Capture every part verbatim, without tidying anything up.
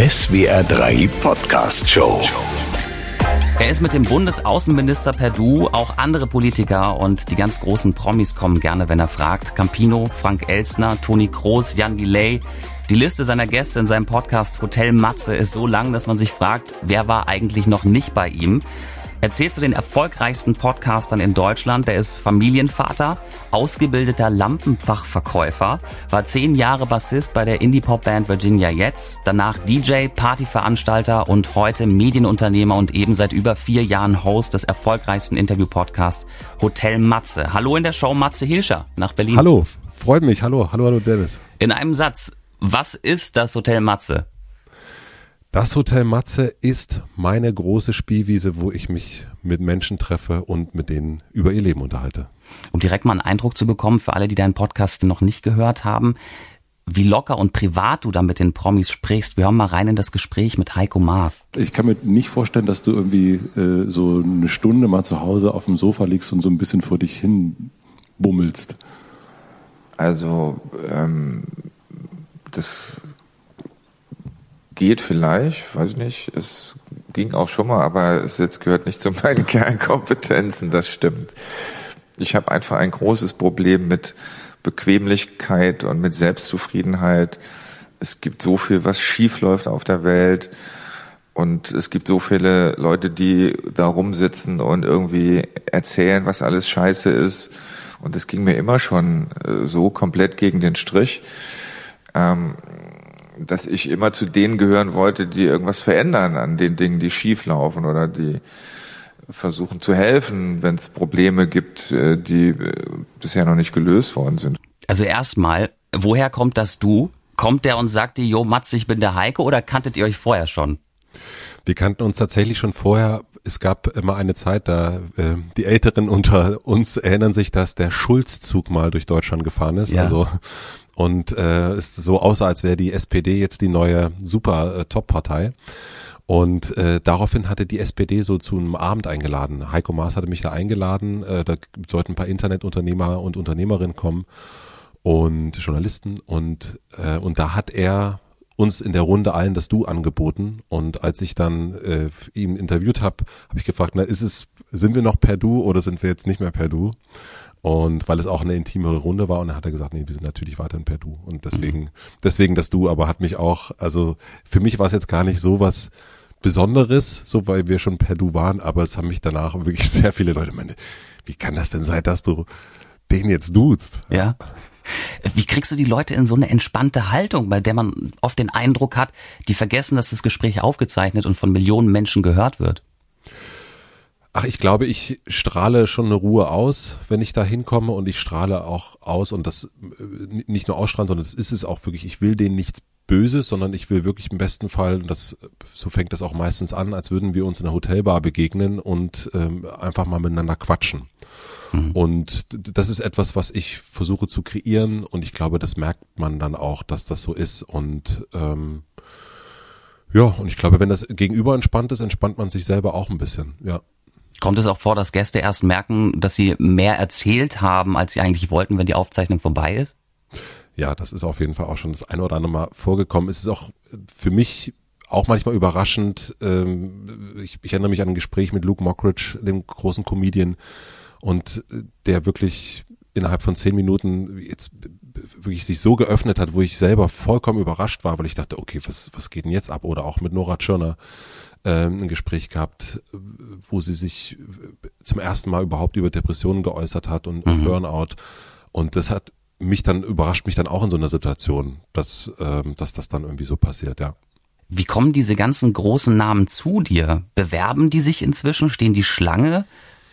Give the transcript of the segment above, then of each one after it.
S W R drei Podcast Show. Er ist mit dem Bundesaußenminister per Du, auch andere Politiker und die ganz großen Promis kommen gerne, wenn er fragt. Campino, Frank Elstner, Toni Kroos, Jan Delay. Die Liste seiner Gäste in seinem Podcast Hotel Matze ist so lang, dass man sich fragt, wer war eigentlich noch nicht bei ihm? Er zählt zu den erfolgreichsten Podcastern in Deutschland. Er ist Familienvater, ausgebildeter Lampenfachverkäufer, war zehn Jahre Bassist bei der Indie-Pop-Band Virginia Jetzt, danach D J, Partyveranstalter und heute Medienunternehmer und eben seit über vier Jahren Host des erfolgreichsten Interview-Podcasts Hotel Matze. Hallo in der Show, Matze Hilscher nach Berlin. Hallo, freut mich. Hallo, hallo, hallo Dennis. In einem Satz, was ist das Hotel Matze? Das Hotel Matze ist meine große Spielwiese, wo ich mich mit Menschen treffe und mit denen über ihr Leben unterhalte. Um direkt mal einen Eindruck zu bekommen, für alle, die deinen Podcast noch nicht gehört haben, wie locker und privat du da mit den Promis sprichst. Wir hören mal rein in das Gespräch mit Heiko Maas. Ich kann mir nicht vorstellen, dass du irgendwie äh, so eine Stunde mal zu Hause auf dem Sofa liegst und so ein bisschen vor dich hin bummelst. Also, ähm, das geht vielleicht, weiß ich nicht, es ging auch schon mal, aber es jetzt gehört nicht zu meinen Kernkompetenzen, das stimmt. Ich habe einfach ein großes Problem mit Bequemlichkeit und mit Selbstzufriedenheit. Es gibt so viel, was schief läuft auf der Welt und es gibt so viele Leute, die da rumsitzen und irgendwie erzählen, was alles scheiße ist, und es ging mir immer schon so komplett gegen den Strich, ähm, dass ich immer zu denen gehören wollte, die irgendwas verändern an den Dingen, die schief laufen oder die versuchen zu helfen, wenn es Probleme gibt, die bisher noch nicht gelöst worden sind. Also erstmal, woher kommt das Du? Kommt der und sagt dir, jo Matze, ich bin der Heiko, oder kanntet ihr euch vorher schon? Wir kannten uns tatsächlich schon vorher. Es gab immer eine Zeit, da äh, die Älteren unter uns erinnern sich, dass der Schulz-Zug mal durch Deutschland gefahren ist. Ja. Also und äh, es so aussah, als wäre die S P D jetzt die neue super äh, Top-Partei. Und äh, daraufhin hatte die S P D so zu einem Abend eingeladen. Heiko Maas hatte mich da eingeladen. Äh, da sollten ein paar Internetunternehmer und Unternehmerinnen kommen und Journalisten. Und äh, und da hat er uns in der Runde allen das Du angeboten. Und als ich dann äh, ihn interviewt habe, habe ich gefragt, na, ist es, sind wir noch per Du oder sind wir jetzt nicht mehr per Du? Und weil es auch eine intimere Runde war, und dann hat er gesagt, nee, wir sind natürlich weiterhin per Du. Und deswegen, deswegen das Du, aber hat mich auch, also für mich war es jetzt gar nicht so was Besonderes, so weil wir schon per Du waren, aber es haben mich danach wirklich sehr viele Leute meine, wie kann das denn sein, dass du den jetzt duzt? Ja. Wie kriegst du die Leute in so eine entspannte Haltung, bei der man oft den Eindruck hat, die vergessen, dass das Gespräch aufgezeichnet und von Millionen Menschen gehört wird? Ach, ich glaube, ich strahle schon eine Ruhe aus, wenn ich da hinkomme, und ich strahle auch aus, und das nicht nur ausstrahlen, sondern das ist es auch wirklich, ich will denen nichts Böses, sondern ich will wirklich im besten Fall, und das, so fängt das auch meistens an, als würden wir uns in einer Hotelbar begegnen und ähm, einfach mal miteinander quatschen. Mhm. Und das ist etwas, was ich versuche zu kreieren, und ich glaube, das merkt man dann auch, dass das so ist. Und ähm, ja, und ich glaube, wenn das Gegenüber entspannt ist, entspannt man sich selber auch ein bisschen, ja. Kommt es auch vor, dass Gäste erst merken, dass sie mehr erzählt haben, als sie eigentlich wollten, wenn die Aufzeichnung vorbei ist? Ja, das ist auf jeden Fall auch schon das eine oder andere Mal vorgekommen. Es ist auch für mich auch manchmal überraschend. Ich, ich erinnere mich an ein Gespräch mit Luke Mockridge, dem großen Comedian, und der wirklich innerhalb von zehn Minuten jetzt wirklich sich so geöffnet hat, wo ich selber vollkommen überrascht war, weil ich dachte, okay, was, was geht denn jetzt ab? Oder auch mit Nora Tschirner ähm, ein Gespräch gehabt, wo sie sich zum ersten Mal überhaupt über Depressionen geäußert hat und, und mhm. Burnout. Und das hat mich dann, überrascht mich dann auch in so einer Situation, dass, ähm, dass das dann irgendwie so passiert, ja. Wie kommen diese ganzen großen Namen zu dir? Bewerben die sich inzwischen? Stehen die Schlange?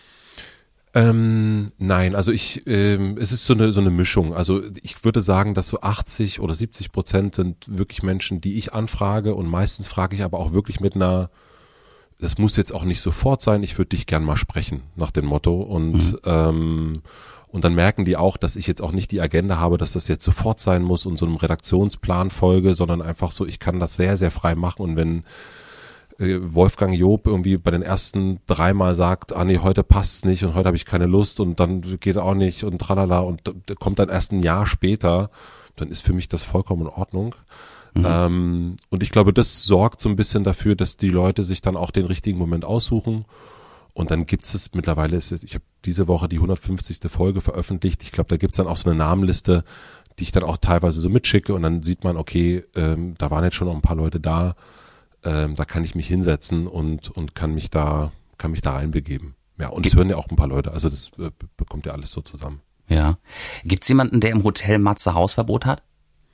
Ähm, nein, also ich, ähm, es ist so eine so eine Mischung. Also ich würde sagen, dass so achtzig oder siebzig Prozent sind wirklich Menschen, die ich anfrage, und meistens frage ich aber auch wirklich mit einer, das muss jetzt auch nicht sofort sein, ich würde dich gern mal sprechen, nach dem Motto, und mhm. ähm, und dann merken die auch, dass ich jetzt auch nicht die Agenda habe, dass das jetzt sofort sein muss und so einem Redaktionsplan folge, sondern einfach so, ich kann das sehr, sehr frei machen, und wenn Wolfgang Job irgendwie bei den ersten dreimal sagt, ah nee, heute passt's nicht und heute habe ich keine Lust und dann geht auch nicht und tralala, und kommt dann erst ein Jahr später, dann ist für mich das vollkommen in Ordnung. Mhm. Ähm, und ich glaube, das sorgt so ein bisschen dafür, dass die Leute sich dann auch den richtigen Moment aussuchen. Und dann gibt's es mittlerweile, ist es, ich habe diese Woche die hundertfünfzigste Folge veröffentlicht. Ich glaube, da gibt's dann auch so eine Namenliste, die ich dann auch teilweise so mitschicke. Und dann sieht man, okay, ähm, da waren jetzt schon noch ein paar Leute da. Ähm, da kann ich mich hinsetzen und und kann mich da kann mich da reinbegeben. Ja, und es hören ja auch ein paar Leute. Also das äh, bekommt ja alles so zusammen. Ja. Gibt's jemanden, der im Hotel Matze Hausverbot hat?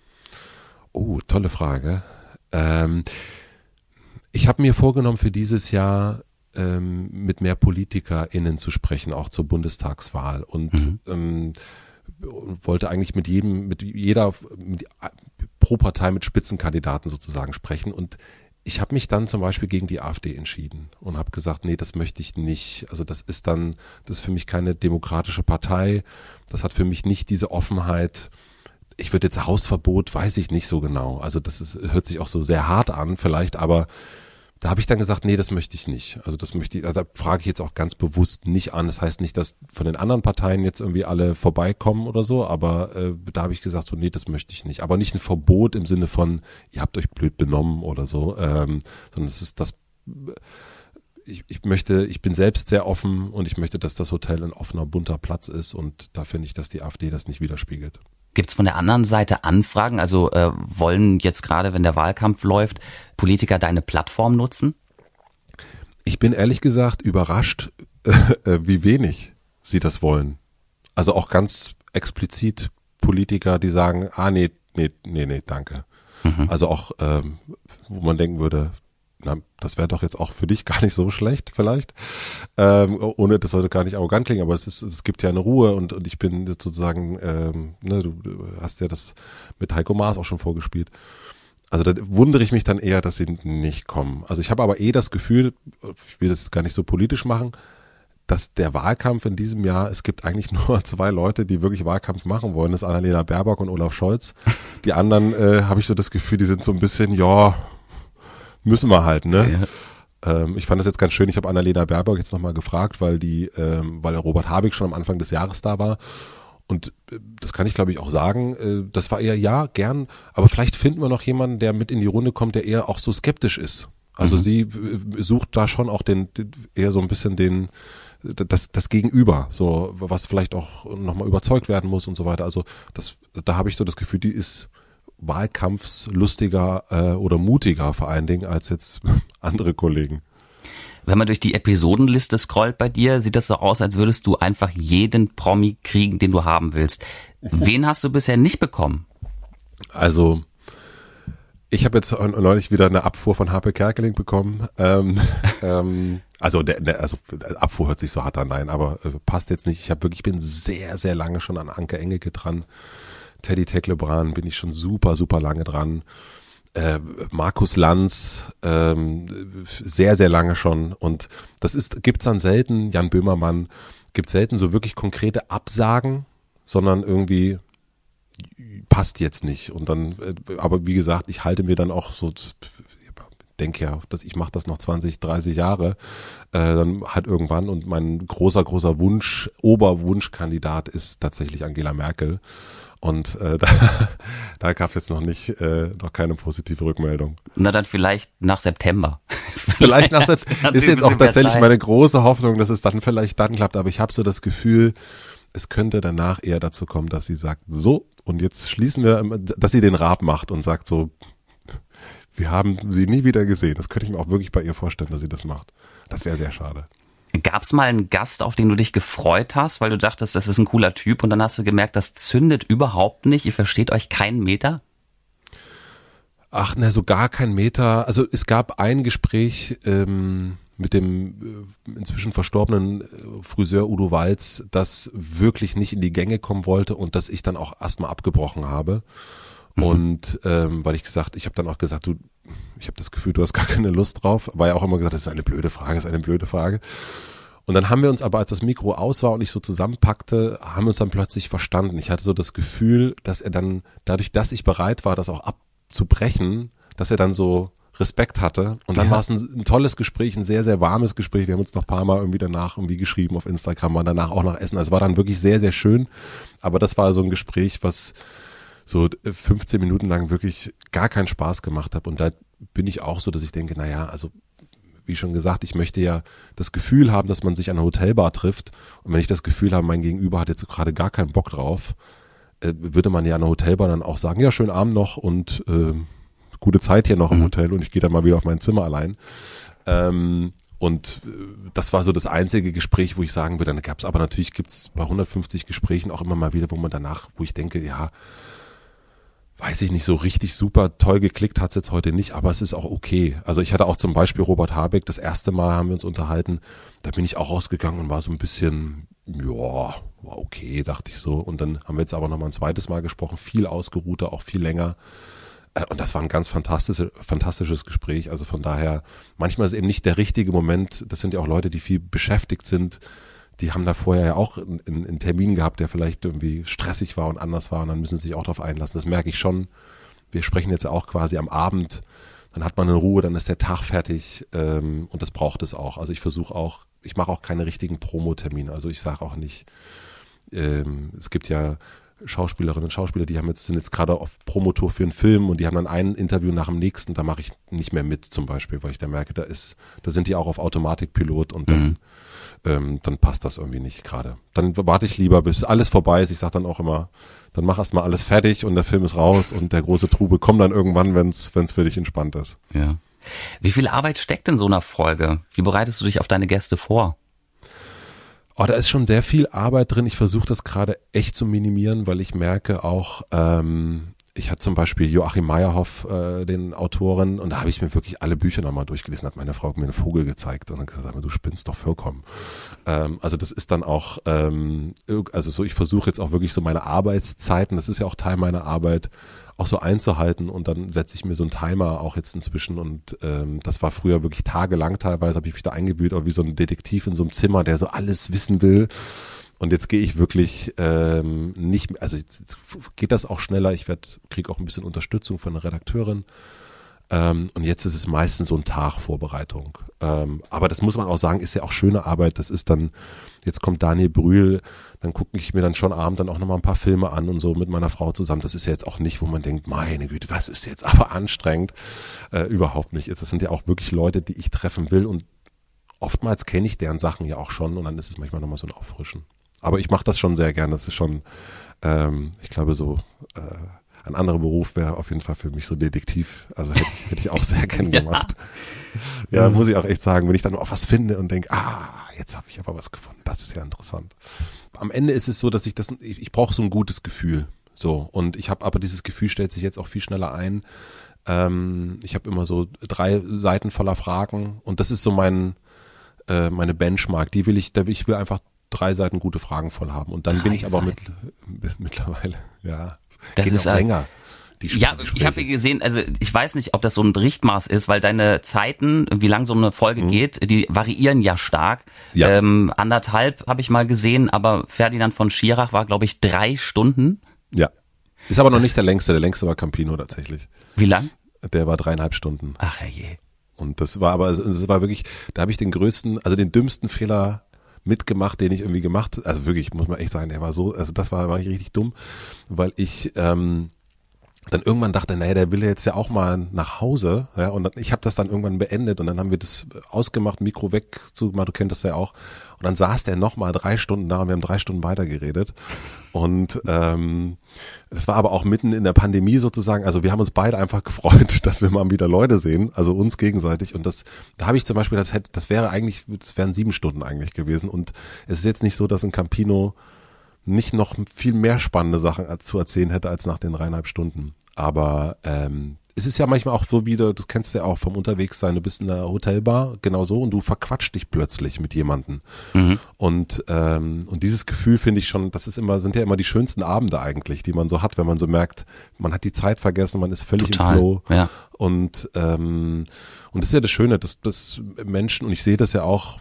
Oh, tolle Frage. Ähm, ich habe mir vorgenommen für dieses Jahr ähm, mit mehr PolitikerInnen zu sprechen, auch zur Bundestagswahl und mhm. ähm, wollte eigentlich mit jedem, mit jeder, mit, pro Partei mit Spitzenkandidaten sozusagen sprechen und ich habe mich dann zum Beispiel gegen die AfD entschieden und habe gesagt, nee, das möchte ich nicht. Also das ist dann, das ist für mich keine demokratische Partei. Das hat für mich nicht diese Offenheit. Ich würde jetzt Hausverbot, weiß ich nicht so genau. Also das ist, hört sich auch so sehr hart an vielleicht, aber da habe ich dann gesagt, nee, das möchte ich nicht. Also das möchte ich, da frage ich jetzt auch ganz bewusst nicht an. Das heißt nicht, dass von den anderen Parteien jetzt irgendwie alle vorbeikommen oder so, aber äh, da habe ich gesagt, so nee, das möchte ich nicht. Aber nicht ein Verbot im Sinne von, ihr habt euch blöd benommen oder so, ähm, sondern es ist das, ich, ich möchte, ich bin selbst sehr offen und ich möchte, dass das Hotel ein offener, bunter Platz ist und da finde ich, dass die AfD das nicht widerspiegelt. Gibt's von der anderen Seite Anfragen? Also äh, wollen jetzt gerade, wenn der Wahlkampf läuft, Politiker deine Plattform nutzen? Ich bin ehrlich gesagt überrascht, äh, wie wenig sie das wollen. Also auch ganz explizit Politiker, die sagen, ah nee, nee, nee, nee, danke. Mhm. Also auch, ähm, wo man denken würde, na, das wäre doch jetzt auch für dich gar nicht so schlecht vielleicht, ähm, ohne das sollte gar nicht arrogant klingen, aber es ist, es gibt ja eine Ruhe und, und ich bin sozusagen, ähm, ne, du, du hast ja das mit Heiko Maas auch schon vorgespielt. Also da wundere ich mich dann eher, dass sie nicht kommen. Also ich habe aber eh das Gefühl, ich will das gar nicht so politisch machen, dass der Wahlkampf in diesem Jahr, es gibt eigentlich nur zwei Leute, die wirklich Wahlkampf machen wollen, das ist Annalena Baerbock und Olaf Scholz. Die anderen äh, habe ich so das Gefühl, die sind so ein bisschen, ja, müssen wir halt, ne? Ja. Ähm, ich fand das jetzt ganz schön, ich habe Annalena Baerbock jetzt nochmal gefragt, weil die, ähm, weil Robert Habeck schon am Anfang des Jahres da war und äh, das kann ich glaube ich auch sagen, äh, das war eher ja, gern, aber vielleicht finden wir noch jemanden, der mit in die Runde kommt, der eher auch so skeptisch ist. Also mhm. sie äh, sucht da schon auch den, den eher so ein bisschen den das das Gegenüber, so was vielleicht auch nochmal überzeugt werden muss und so weiter. Also das, da habe ich so das Gefühl, die ist wahlkampfslustiger äh, oder mutiger vor allen Dingen als jetzt andere Kollegen. Wenn man durch die Episodenliste scrollt bei dir, sieht das so aus, als würdest du einfach jeden Promi kriegen, den du haben willst. Wen hast du bisher nicht bekommen? Also ich habe jetzt neulich wieder eine Abfuhr von Harpe Kerkeling bekommen. Ähm, ähm, also, der, der, also Abfuhr hört sich so hart an, nein, aber äh, passt jetzt nicht. Ich habe wirklich, bin sehr, sehr lange schon an Anke Engelke dran. Teddy Teklebran bin ich schon super, super lange dran. Äh, Markus Lanz, ähm, sehr, sehr lange schon. Und das ist, gibt's dann selten, Jan Böhmermann, gibt's selten so wirklich konkrete Absagen, sondern irgendwie passt jetzt nicht. Und dann, äh, aber wie gesagt, ich halte mir dann auch so, denke ja, dass ich mache das noch zwanzig, dreißig Jahre, äh, dann halt irgendwann und mein großer, großer Wunsch, Oberwunschkandidat ist tatsächlich Angela Merkel. Und äh, da, da gab es jetzt noch nicht, äh, noch keine positive Rückmeldung. Na dann vielleicht nach September. Vielleicht nach September. Ist jetzt auch tatsächlich meine große Hoffnung, dass es dann vielleicht dann klappt. Aber ich habe so das Gefühl, es könnte danach eher dazu kommen, dass sie sagt, so, und jetzt schließen wir, dass sie den Raab macht und sagt so, wir haben sie nie wieder gesehen. Das könnte ich mir auch wirklich bei ihr vorstellen, dass sie das macht. Das wäre sehr schade. Gab's mal einen Gast, auf den du dich gefreut hast, weil du dachtest, das ist ein cooler Typ und dann hast du gemerkt, das zündet überhaupt nicht, ihr versteht euch keinen Meter? Ach, ne, so gar kein Meter. Also es gab ein Gespräch ähm, mit dem äh, inzwischen verstorbenen äh, Friseur Udo Walz, das wirklich nicht in die Gänge kommen wollte und das ich dann auch erstmal abgebrochen habe. Mhm. Und ähm, weil ich gesagt, ich habe dann auch gesagt, du, ich habe das Gefühl, du hast gar keine Lust drauf. War ja auch immer gesagt, das ist eine blöde Frage, das ist eine blöde Frage. Und dann haben wir uns aber, als das Mikro aus war und ich so zusammenpackte, haben wir uns dann plötzlich verstanden. Ich hatte so das Gefühl, dass er dann, dadurch, dass ich bereit war, das auch abzubrechen, dass er dann so Respekt hatte. Und dann ja. war es ein, ein tolles Gespräch, ein sehr, sehr warmes Gespräch. Wir haben uns noch ein paar Mal irgendwie danach irgendwie geschrieben auf Instagram, waren danach auch noch essen. Also war dann wirklich sehr, sehr schön. Aber das war so ein Gespräch, was so fünfzehn Minuten lang wirklich gar keinen Spaß gemacht habe. Und da bin ich auch so, dass ich denke, naja, also wie schon gesagt, ich möchte ja das Gefühl haben, dass man sich an einer Hotelbar trifft. Und wenn ich das Gefühl habe, mein Gegenüber hat jetzt gerade gar keinen Bock drauf, äh, würde man ja an einer Hotelbar dann auch sagen, ja, schönen Abend noch und äh, gute Zeit hier noch im Hotel und ich gehe dann mal wieder auf mein Zimmer allein. Ähm, und äh, das war so das einzige Gespräch, wo ich sagen würde, dann gab es aber natürlich, gibt es bei hundertfünfzig Gesprächen auch immer mal wieder, wo man danach, wo ich denke, ja, weiß ich nicht, so richtig super toll geklickt hat's jetzt heute nicht, aber es ist auch okay. Also ich hatte auch zum Beispiel Robert Habeck, das erste Mal haben wir uns unterhalten, da bin ich auch rausgegangen und war so ein bisschen, ja, war okay, dachte ich so. Und dann haben wir jetzt aber nochmal ein zweites Mal gesprochen, viel ausgeruhter, auch viel länger. Und das war ein ganz fantastisches, fantastisches Gespräch. Also von daher, manchmal ist eben nicht der richtige Moment, das sind ja auch Leute, die viel beschäftigt sind, die haben da vorher ja auch einen, einen Termin gehabt, der vielleicht irgendwie stressig war und anders war und dann müssen sie sich auch darauf einlassen. Das merke ich schon. Wir sprechen jetzt auch quasi am Abend, dann hat man eine Ruhe, dann ist der Tag fertig ähm, und das braucht es auch. Also ich versuche auch, ich mache auch keine richtigen Promo-Termine. Also ich sage auch nicht, ähm, es gibt ja Schauspielerinnen und Schauspieler, die haben jetzt, sind jetzt gerade auf Promotour für einen Film und die haben dann ein Interview nach dem nächsten, da mache ich nicht mehr mit zum Beispiel, weil ich da merke, da ist, da sind die auch auf Automatikpilot und dann, mhm. ähm, dann passt das irgendwie nicht gerade. Dann warte ich lieber, bis alles vorbei ist. Ich sage dann auch immer, dann mach erst mal alles fertig und der Film ist raus und der große Trubel kommt dann irgendwann, wenn's, wenn's für dich entspannt ist. Ja. Wie viel Arbeit steckt in so einer Folge? Wie bereitest du dich auf deine Gäste vor? Oh, da ist schon sehr viel Arbeit drin. Ich versuche das gerade echt zu minimieren, weil ich merke auch, ähm, ich hatte zum Beispiel Joachim Meyerhoff, äh, den Autoren, und da habe ich mir wirklich alle Bücher nochmal durchgelesen, hat meine Frau mir einen Vogel gezeigt und dann gesagt, du spinnst doch vollkommen. Ähm, also das ist dann auch, ähm, also so, ich versuche jetzt auch wirklich so meine Arbeitszeiten, das ist ja auch Teil meiner Arbeit, auch so einzuhalten und dann setze ich mir so einen Timer auch jetzt inzwischen und ähm, das war früher wirklich tagelang teilweise, habe ich mich da eingewühlt, auch wie so ein Detektiv in so einem Zimmer, der so alles wissen will. Und jetzt gehe ich wirklich ähm, nicht mehr, also jetzt, jetzt geht das auch schneller, ich werde kriege auch ein bisschen Unterstützung von der Redakteurin ähm, und jetzt ist es meistens so ein Tag Vorbereitung. Ähm, aber das muss man auch sagen, ist ja auch schöne Arbeit, das ist dann, jetzt kommt Daniel Brühl, dann gucke ich mir dann schon abend dann auch nochmal ein paar Filme an und so mit meiner Frau zusammen. Das ist ja jetzt auch nicht, wo man denkt, meine Güte, was ist jetzt aber anstrengend. Äh, überhaupt nicht. Das sind ja auch wirklich Leute, die ich treffen will und oftmals kenne ich deren Sachen ja auch schon und dann ist es manchmal nochmal so ein Auffrischen. Aber ich mache das schon sehr gern. Das ist schon, ähm, ich glaube so, äh, ein anderer Beruf wäre auf jeden Fall für mich so Detektiv. Also hätte ich, hätte ich auch sehr gern gemacht. Ja, ja, muss ich auch echt sagen, wenn ich dann auch was finde und denke, ah, jetzt habe ich aber was gefunden. Das ist ja interessant. Am Ende ist es so, dass ich das, ich, ich brauche so ein gutes Gefühl. So, und ich habe aber dieses Gefühl stellt sich jetzt auch viel schneller ein. Ähm, ich habe immer so drei Seiten voller Fragen und das ist so mein, äh, meine Benchmark. Die will ich, da will ich will einfach drei Seiten gute Fragen voll haben. Und dann drei bin ich aber mit, mit, mittlerweile, ja, das geht ist auch ein, länger. Die ja, ich habe gesehen, also ich weiß nicht, ob das so ein Richtmaß ist, weil deine Zeiten, wie lang so eine Folge mhm. geht, die variieren ja stark. Ja. Ähm, anderthalb habe ich mal gesehen, aber Ferdinand von Schirach war, glaube ich, drei Stunden. Ja, ist aber noch nicht der längste. Der längste war Campino tatsächlich. Wie lang? Der war dreieinhalb Stunden. Ach je. Und das war aber, es war wirklich, da habe ich den größten, also den dümmsten Fehler mitgemacht, den ich irgendwie gemacht, also wirklich, muss man echt sagen, der war so, also das war, war ich richtig dumm, weil ich ähm, dann irgendwann dachte, naja, der will jetzt ja auch mal nach Hause, ja, und dann, ich habe das dann irgendwann beendet und dann haben wir das ausgemacht, Mikro weg, zu, du kennst das ja auch, und dann saß der nochmal drei Stunden da und wir haben drei Stunden weitergeredet und ähm, das war aber auch mitten in der Pandemie sozusagen, also wir haben uns beide einfach gefreut, dass wir mal wieder Leute sehen, also uns gegenseitig und das, da habe ich zum Beispiel, das hätte, das wäre eigentlich, das wären sieben Stunden eigentlich gewesen und es ist jetzt nicht so, dass ein Campino nicht noch viel mehr spannende Sachen zu erzählen hätte als nach den dreieinhalb Stunden. Aber ähm, es ist ja manchmal auch so wieder, das kennst du ja auch vom Unterwegssein, du bist in einer Hotelbar, genau so, und du verquatscht dich plötzlich mit jemandem. Mhm. Und ähm, und dieses Gefühl finde ich schon, das ist immer, sind ja immer die schönsten Abende eigentlich, die man so hat, wenn man so merkt, man hat die Zeit vergessen, man ist völlig Total, im Flow. Ja. Und ähm, und das ist ja das Schöne, dass, dass Menschen, und ich sehe das ja auch,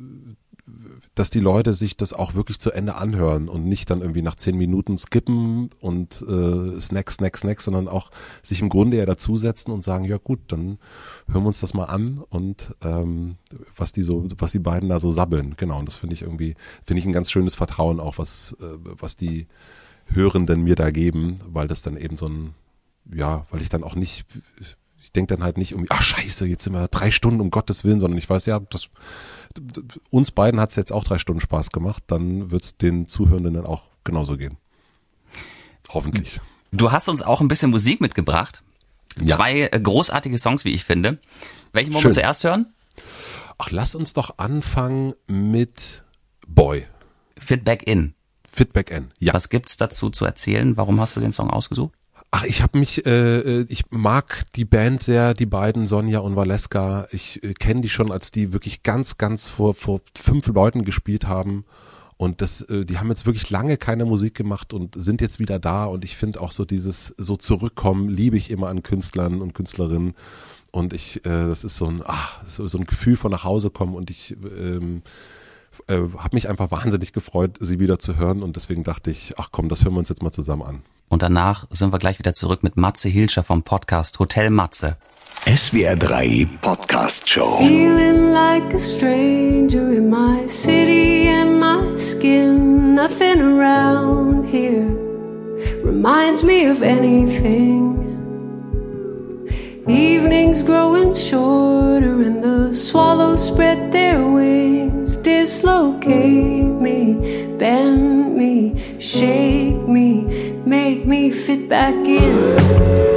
dass die Leute sich das auch wirklich zu Ende anhören und nicht dann irgendwie nach zehn Minuten skippen und äh, Snack, Snack, Snack, sondern auch sich im Grunde ja dazusetzen und sagen, ja gut, dann hören wir uns das mal an und ähm, was die so, was die beiden da so sabbeln, genau. Und das finde ich irgendwie, finde ich ein ganz schönes Vertrauen auch, was, äh, was die Hörenden mir da geben, weil das dann eben so ein, ja, weil ich dann auch nicht, ich denke dann halt nicht irgendwie, ach scheiße, jetzt sind wir drei Stunden, um Gottes Willen, sondern ich weiß ja, das, uns beiden hat es jetzt auch drei Stunden Spaß gemacht, dann wird es den Zuhörenden dann auch genauso gehen. Hoffentlich. Du hast uns auch ein bisschen Musik mitgebracht. Ja. Zwei äh, großartige Songs, wie ich finde. Welchen wollen Schön. wir zuerst hören? Ach, lass uns doch anfangen mit Boy. Fit Back In. Fit Back In, ja. Was gibt's dazu zu erzählen? Warum hast du den Song ausgesucht? Ach, ich habe mich, äh, ich mag die Band sehr, die beiden, Sonja und Valeska. Ich äh, kenne die schon, als die wirklich ganz, ganz vor vor fünf Leuten gespielt haben. Und das, äh, die haben jetzt wirklich lange keine Musik gemacht und sind jetzt wieder da. Und ich finde auch so dieses so zurückkommen, liebe ich immer an Künstlern und Künstlerinnen. Und ich, äh, das ist so ein, ach, so, so ein Gefühl von nach Hause kommen. Und ich ähm, äh, habe mich einfach wahnsinnig gefreut, sie wieder zu hören. Und deswegen dachte ich, ach komm, das hören wir uns jetzt mal zusammen an. Und danach sind wir gleich wieder zurück mit Matze Hilscher vom Podcast Hotel Matze. S W R drei Podcast Show. Feeling like a stranger in my city and my skin. Nothing around here reminds me of anything. Evenings growing shorter and the swallows spread their wings. Dislocate me, bend me, shake me, make me fit back in.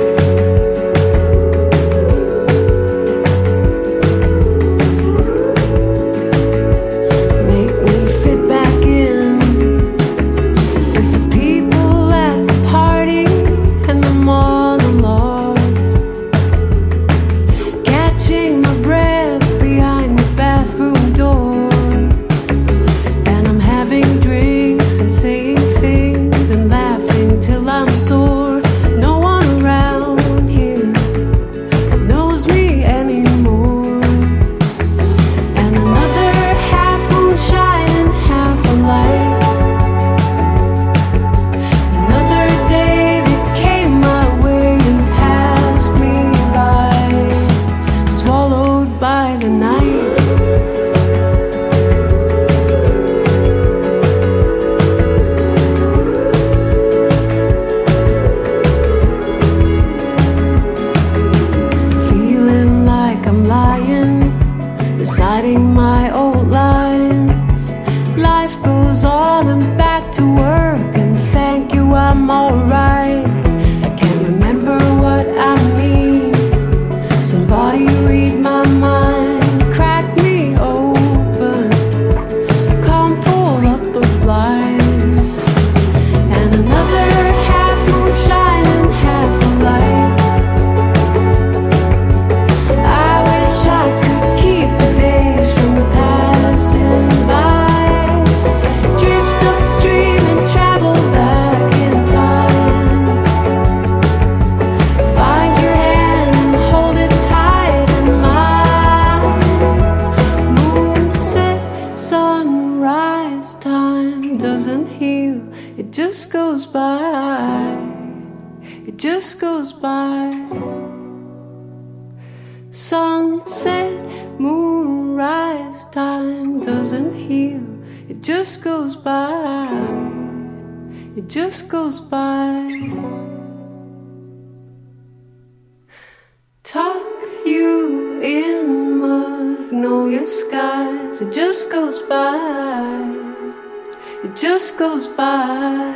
Goes by.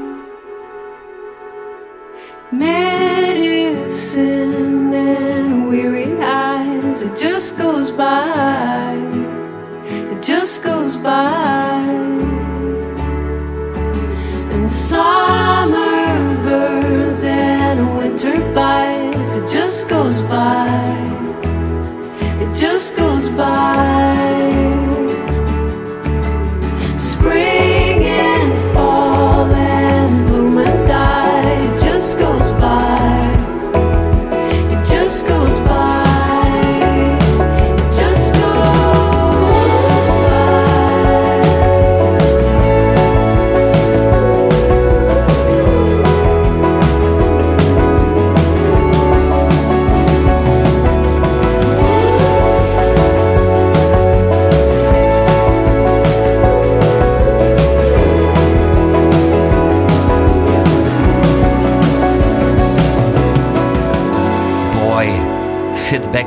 Medicine and weary eyes. It just goes by. It just goes by. And summer burns and winter bites. It just goes by. It just goes by. Spring and fall and bloom and die. It just goes by. It just goes by. It just goes by.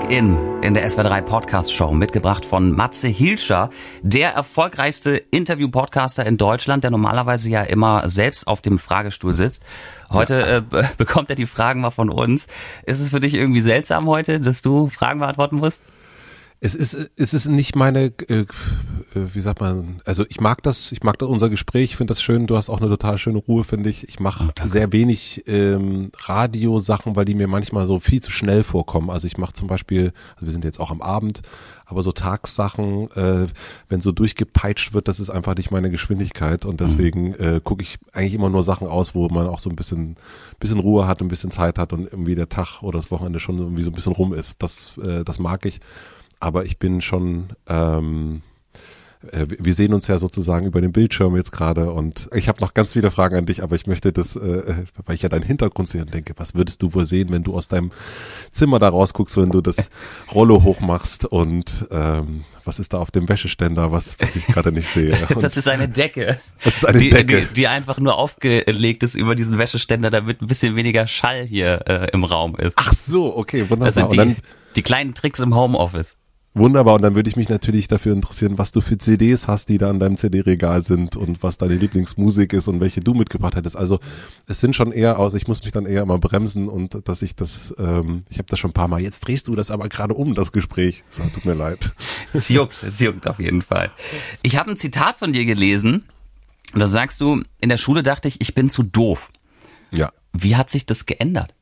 In in der S W R drei Podcast Show, mitgebracht von Matze Hilscher, der erfolgreichste Interview-Podcaster in Deutschland, der normalerweise ja immer selbst auf dem Fragestuhl sitzt. Heute ja. äh, b- bekommt er die Fragen mal von uns. Ist es für dich irgendwie seltsam heute, dass du Fragen beantworten musst? Es ist, es ist nicht meine, äh, wie sagt man, also ich mag das, ich mag das unser Gespräch, ich finde das schön, du hast auch eine total schöne Ruhe, finde ich. Ich mache oh, sehr wenig ähm, Radiosachen, weil die mir manchmal so viel zu schnell vorkommen. Also ich mache zum Beispiel, also wir sind jetzt auch am Abend, aber so Tagssachen, äh, wenn so durchgepeitscht wird, das ist einfach nicht meine Geschwindigkeit und deswegen äh, gucke ich eigentlich immer nur Sachen aus, wo man auch so ein bisschen, bisschen Ruhe hat, ein bisschen Zeit hat und irgendwie der Tag oder das Wochenende schon irgendwie so ein bisschen rum ist. Das, äh, das mag ich. Aber ich bin schon, ähm, äh, wir sehen uns ja sozusagen über den Bildschirm jetzt gerade und ich habe noch ganz viele Fragen an dich, aber ich möchte das, äh, weil ich ja deinen Hintergrund sehe und denke, was würdest du wohl sehen, wenn du aus deinem Zimmer da rausguckst, wenn du das Rollo hochmachst und ähm, was ist da auf dem Wäscheständer, was, was ich gerade nicht sehe. Und das ist eine Decke. Das ist eine die, Decke. Die, die einfach nur aufgelegt ist über diesen Wäscheständer, damit ein bisschen weniger Schall hier äh, im Raum ist. Ach so, okay, wunderbar. Das sind die, und dann, die kleinen Tricks im Homeoffice. Wunderbar, und dann würde ich mich natürlich dafür interessieren, was du für C Ds hast, die da an deinem C D-Regal sind und was deine Lieblingsmusik ist und welche du mitgebracht hättest. Also es sind schon eher aus, ich muss mich dann eher mal bremsen und dass ich das, ähm, ich habe das schon ein paar Mal, jetzt drehst du das aber gerade um, das Gespräch. So, tut mir leid. Es juckt, es juckt auf jeden Fall. Ich habe ein Zitat von dir gelesen, da sagst du, in der Schule dachte ich, ich bin zu doof. Ja. Wie hat sich das geändert?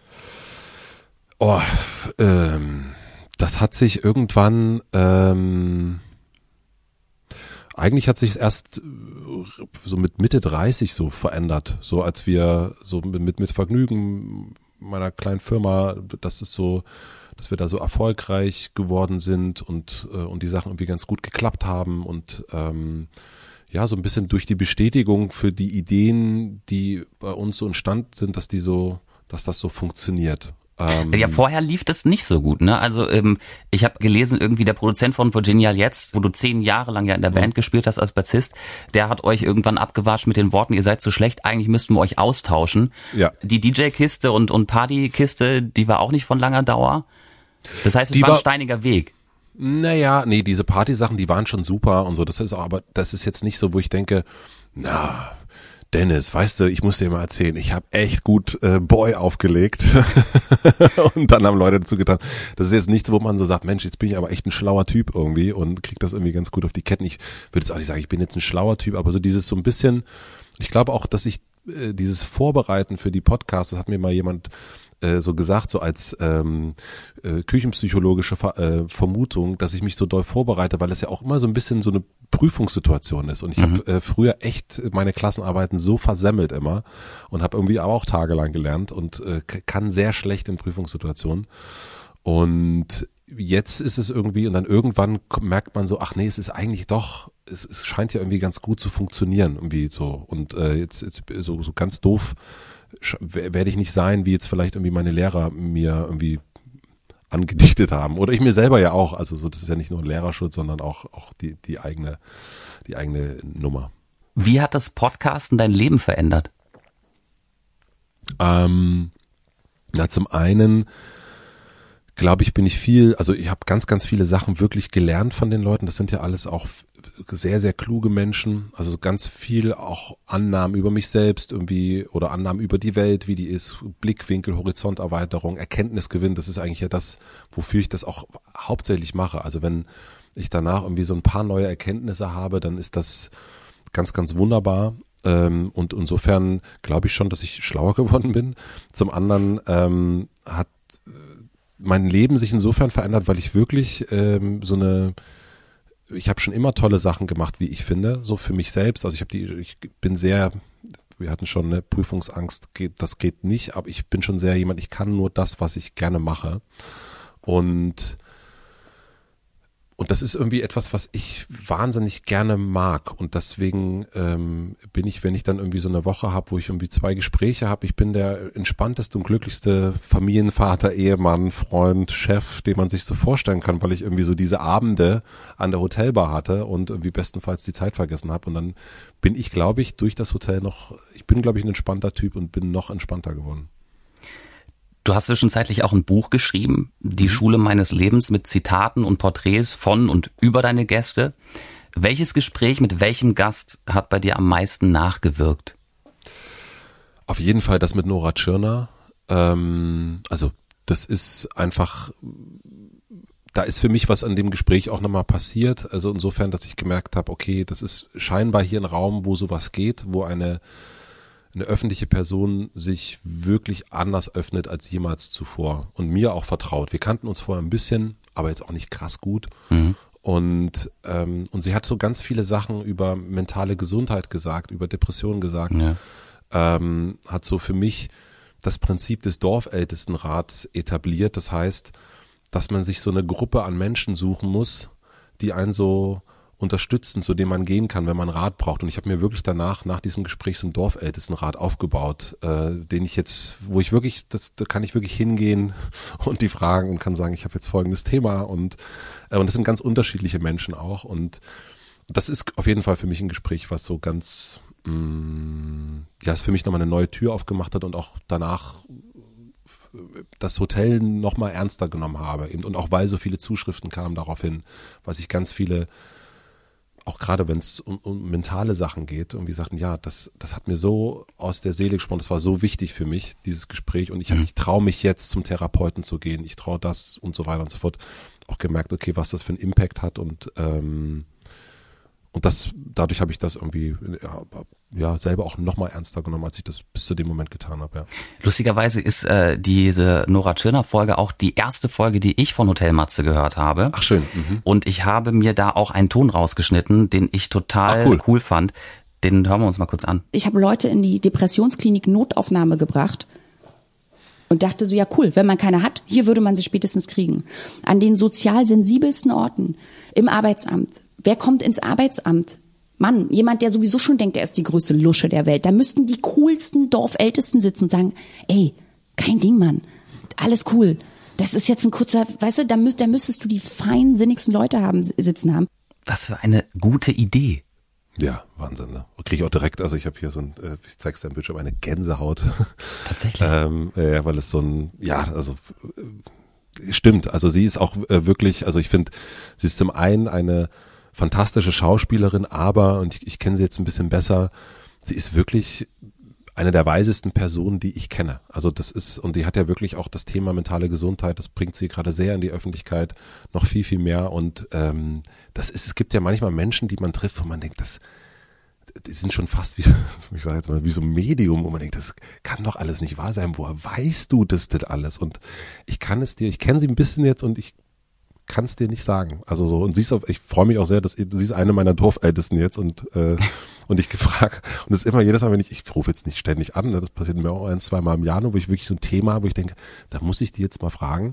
Oh, ähm... Das hat sich irgendwann, ähm, eigentlich hat sich es erst so mit Mitte dreißig so verändert, so als wir so mit mit Vergnügen meiner kleinen Firma, das ist so, dass wir da so erfolgreich geworden sind und äh, und die Sachen irgendwie ganz gut geklappt haben und ähm, ja, so ein bisschen durch die Bestätigung für die Ideen, die bei uns so entstanden sind, dass die so, dass das so funktioniert. Ja, vorher lief das nicht so gut, ne? Also ähm, ich habe gelesen, irgendwie der Produzent von Virginia jetzt, wo du zehn Jahre lang ja in der Band gespielt hast als Bassist, der hat euch irgendwann abgewatscht mit den Worten, ihr seid so schlecht, eigentlich müssten wir euch austauschen. Ja. Die D J-Kiste und, und Party-Kiste, die war auch nicht von langer Dauer. Das heißt, es die war ein war, steiniger Weg. Naja, nee, diese Party-Sachen, die waren schon super und so, das ist auch, aber das ist jetzt nicht so, wo ich denke, na, Dennis, weißt du, ich muss dir mal erzählen, ich habe echt gut äh, Boy aufgelegt und dann haben Leute dazu getan. Das ist jetzt nichts, wo man so sagt, Mensch, jetzt bin ich aber echt ein schlauer Typ irgendwie und krieg das irgendwie ganz gut auf die Ketten. Ich würde jetzt auch nicht sagen, ich bin jetzt ein schlauer Typ, aber so dieses so ein bisschen, ich glaube auch, dass ich äh, dieses Vorbereiten für die Podcasts, das hat mir mal jemand äh, so gesagt, so als ähm, äh, küchenpsychologische Ver- äh, Vermutung, dass ich mich so doll vorbereite, weil es ja auch immer so ein bisschen so eine Prüfungssituation ist und ich mhm. habe äh, früher echt meine Klassenarbeiten so versemmelt immer und habe irgendwie aber auch tagelang gelernt und äh, kann sehr schlecht in Prüfungssituationen und jetzt ist es irgendwie und dann irgendwann merkt man so, ach nee, es ist eigentlich doch, es, es scheint ja irgendwie ganz gut zu funktionieren irgendwie so und äh, jetzt, jetzt so, so ganz doof werde ich nicht sein, wie jetzt vielleicht irgendwie meine Lehrer mir irgendwie angedichtet haben. Oder ich mir selber ja auch. Also so, das ist ja nicht nur ein Lehrerschutz, sondern auch, auch die, die eigene, die eigene Nummer. Wie hat das Podcasten dein Leben verändert? Ähm, na, zum einen glaube ich, bin ich viel, also ich habe ganz, ganz viele Sachen wirklich gelernt von den Leuten. Das sind ja alles auch sehr, sehr kluge Menschen. Also ganz viel auch Annahmen über mich selbst irgendwie oder Annahmen über die Welt, wie die ist, Blickwinkel, Horizonterweiterung, Erkenntnisgewinn. Das ist eigentlich ja das, wofür ich das auch hauptsächlich mache. Also wenn ich danach irgendwie so ein paar neue Erkenntnisse habe, dann ist das ganz, ganz wunderbar. Ähm, und insofern glaube ich schon, dass ich schlauer geworden bin. Zum anderen ähm, hat mein Leben sich insofern verändert, weil ich wirklich ähm, so eine, ich habe schon immer tolle Sachen gemacht, wie ich finde, so für mich selbst. Also ich habe die, ich bin sehr, wir hatten schon eine Prüfungsangst, geht, das geht nicht, aber ich bin schon sehr jemand, ich kann nur das, was ich gerne mache. Und Und das ist irgendwie etwas, was ich wahnsinnig gerne mag. Und deswegen ähm, bin ich, wenn ich dann irgendwie so eine Woche habe, wo ich irgendwie zwei Gespräche habe, ich bin der entspannteste und glücklichste Familienvater, Ehemann, Freund, Chef, den man sich so vorstellen kann, weil ich irgendwie so diese Abende an der Hotelbar hatte und irgendwie bestenfalls die Zeit vergessen habe. Und dann bin ich, glaube ich, durch das Hotel noch, ich bin, glaube ich, ein entspannter Typ und bin noch entspannter geworden. Du hast zwischenzeitlich auch ein Buch geschrieben, Die mhm. Schule meines Lebens, mit Zitaten und Porträts von und über deine Gäste. Welches Gespräch mit welchem Gast hat bei dir am meisten nachgewirkt? Auf jeden Fall das mit Nora Tschirner. Ähm, also das ist einfach, da ist für mich was an dem Gespräch auch nochmal passiert. Also insofern, dass ich gemerkt habe, okay, das ist scheinbar hier ein Raum, wo sowas geht, wo eine eine öffentliche Person sich wirklich anders öffnet als jemals zuvor und mir auch vertraut. Wir kannten uns vorher ein bisschen, aber jetzt auch nicht krass gut. Mhm. Und ähm, und sie hat so ganz viele Sachen über mentale Gesundheit gesagt, über Depressionen gesagt. Ja. Ähm, hat so für mich das Prinzip des Dorfältestenrats etabliert. Das heißt, dass man sich so eine Gruppe an Menschen suchen muss, die einen so unterstützen, zu dem man gehen kann, wenn man Rat braucht. Und ich habe mir wirklich danach, nach diesem Gespräch, so einen Dorfältestenrat aufgebaut, äh, den ich jetzt, wo ich wirklich, das, da kann ich wirklich hingehen und die fragen und kann sagen, ich habe jetzt folgendes Thema und äh, und das sind ganz unterschiedliche Menschen auch und das ist auf jeden Fall für mich ein Gespräch, was so ganz, mh, ja, es für mich nochmal eine neue Tür aufgemacht hat und auch danach das Hotel nochmal ernster genommen habe eben und auch weil so viele Zuschriften kamen daraufhin, weil sich ganz viele auch gerade wenn es um, um mentale Sachen geht und wir sagten, ja, das das hat mir so aus der Seele gesprochen, das war so wichtig für mich, dieses Gespräch und ich, mhm. ich traue mich jetzt zum Therapeuten zu gehen, ich traue das und so weiter und so fort. Auch gemerkt, okay, was das für einen Impact hat und ähm, und das dadurch habe ich das irgendwie ja, ja selber auch nochmal ernster genommen, als ich das bis zu dem Moment getan habe. Ja. Lustigerweise ist äh, diese Nora Tschirner Folge auch die erste Folge, die ich von Hotel Matze gehört habe. Ach schön. Mhm. Und ich habe mir da auch einen Ton rausgeschnitten, den ich total Ach, cool. cool fand. Den hören wir uns mal kurz an. Ich habe Leute in die Depressionsklinik Notaufnahme gebracht und dachte so, ja cool, wenn man keine hat, hier würde man sie spätestens kriegen. An den sozial sensibelsten Orten, im Arbeitsamt. Wer kommt ins Arbeitsamt? Mann, jemand, der sowieso schon denkt, er ist die größte Lusche der Welt. Da müssten die coolsten Dorfältesten sitzen und sagen, ey, kein Ding, Mann, alles cool. Das ist jetzt ein kurzer, weißt du, da, mü- da müsstest du die feinsinnigsten Leute haben, sitzen haben. Was für eine gute Idee. Ja, Wahnsinn, ne? Und kriege ich auch direkt, also ich habe hier so ein, äh, ich zeig's dir am Bildschirm, eine Gänsehaut. Tatsächlich? ähm, äh, weil es so ein, ja, also äh, stimmt, also sie ist auch äh, wirklich, also ich finde, sie ist zum einen eine fantastische Schauspielerin, aber, und ich, ich kenne sie jetzt ein bisschen besser, sie ist wirklich eine der weisesten Personen, die ich kenne. Also das ist, und die hat ja wirklich auch das Thema mentale Gesundheit, das bringt sie gerade sehr in die Öffentlichkeit, noch viel, viel mehr. Und ähm, das ist, es gibt ja manchmal Menschen, die man trifft, wo man denkt, das, die sind schon fast wie, ich sage jetzt mal, wie so ein Medium, wo man denkt, das kann doch alles nicht wahr sein. Woher weißt du das denn alles? Und ich kann es dir, ich kenne sie ein bisschen jetzt und ich kann es dir nicht sagen. Also so, und sie ist auch, ich freue mich auch sehr, dass sie ist eine meiner Dorfältesten jetzt und äh, und ich gefragt und das ist immer jedes Mal, wenn ich, ich rufe jetzt nicht ständig an, ne, das passiert mir auch ein, zwei Mal im Jahr, wo ich wirklich so ein Thema habe, wo ich denke, da muss ich die jetzt mal fragen.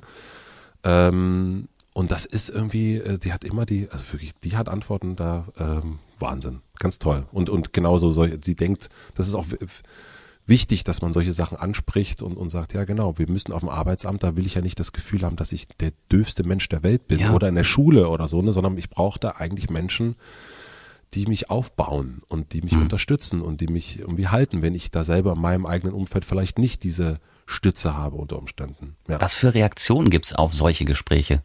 Ähm, und das ist irgendwie, äh, die hat immer die, also wirklich, die hat Antworten da, ähm, Wahnsinn, ganz toll. Und und genauso, so, sie denkt, das ist auch wichtig, dass man solche Sachen anspricht und, und sagt, ja genau, wir müssen auf dem Arbeitsamt, da will ich ja nicht das Gefühl haben, dass ich der döfste Mensch der Welt bin ja. oder in der Schule oder so, ne, sondern ich brauche da eigentlich Menschen, die mich aufbauen und die mich mhm. unterstützen und die mich irgendwie halten, wenn ich da selber in meinem eigenen Umfeld vielleicht nicht diese Stütze habe unter Umständen. Ja. Was für Reaktionen gibt's auf solche Gespräche?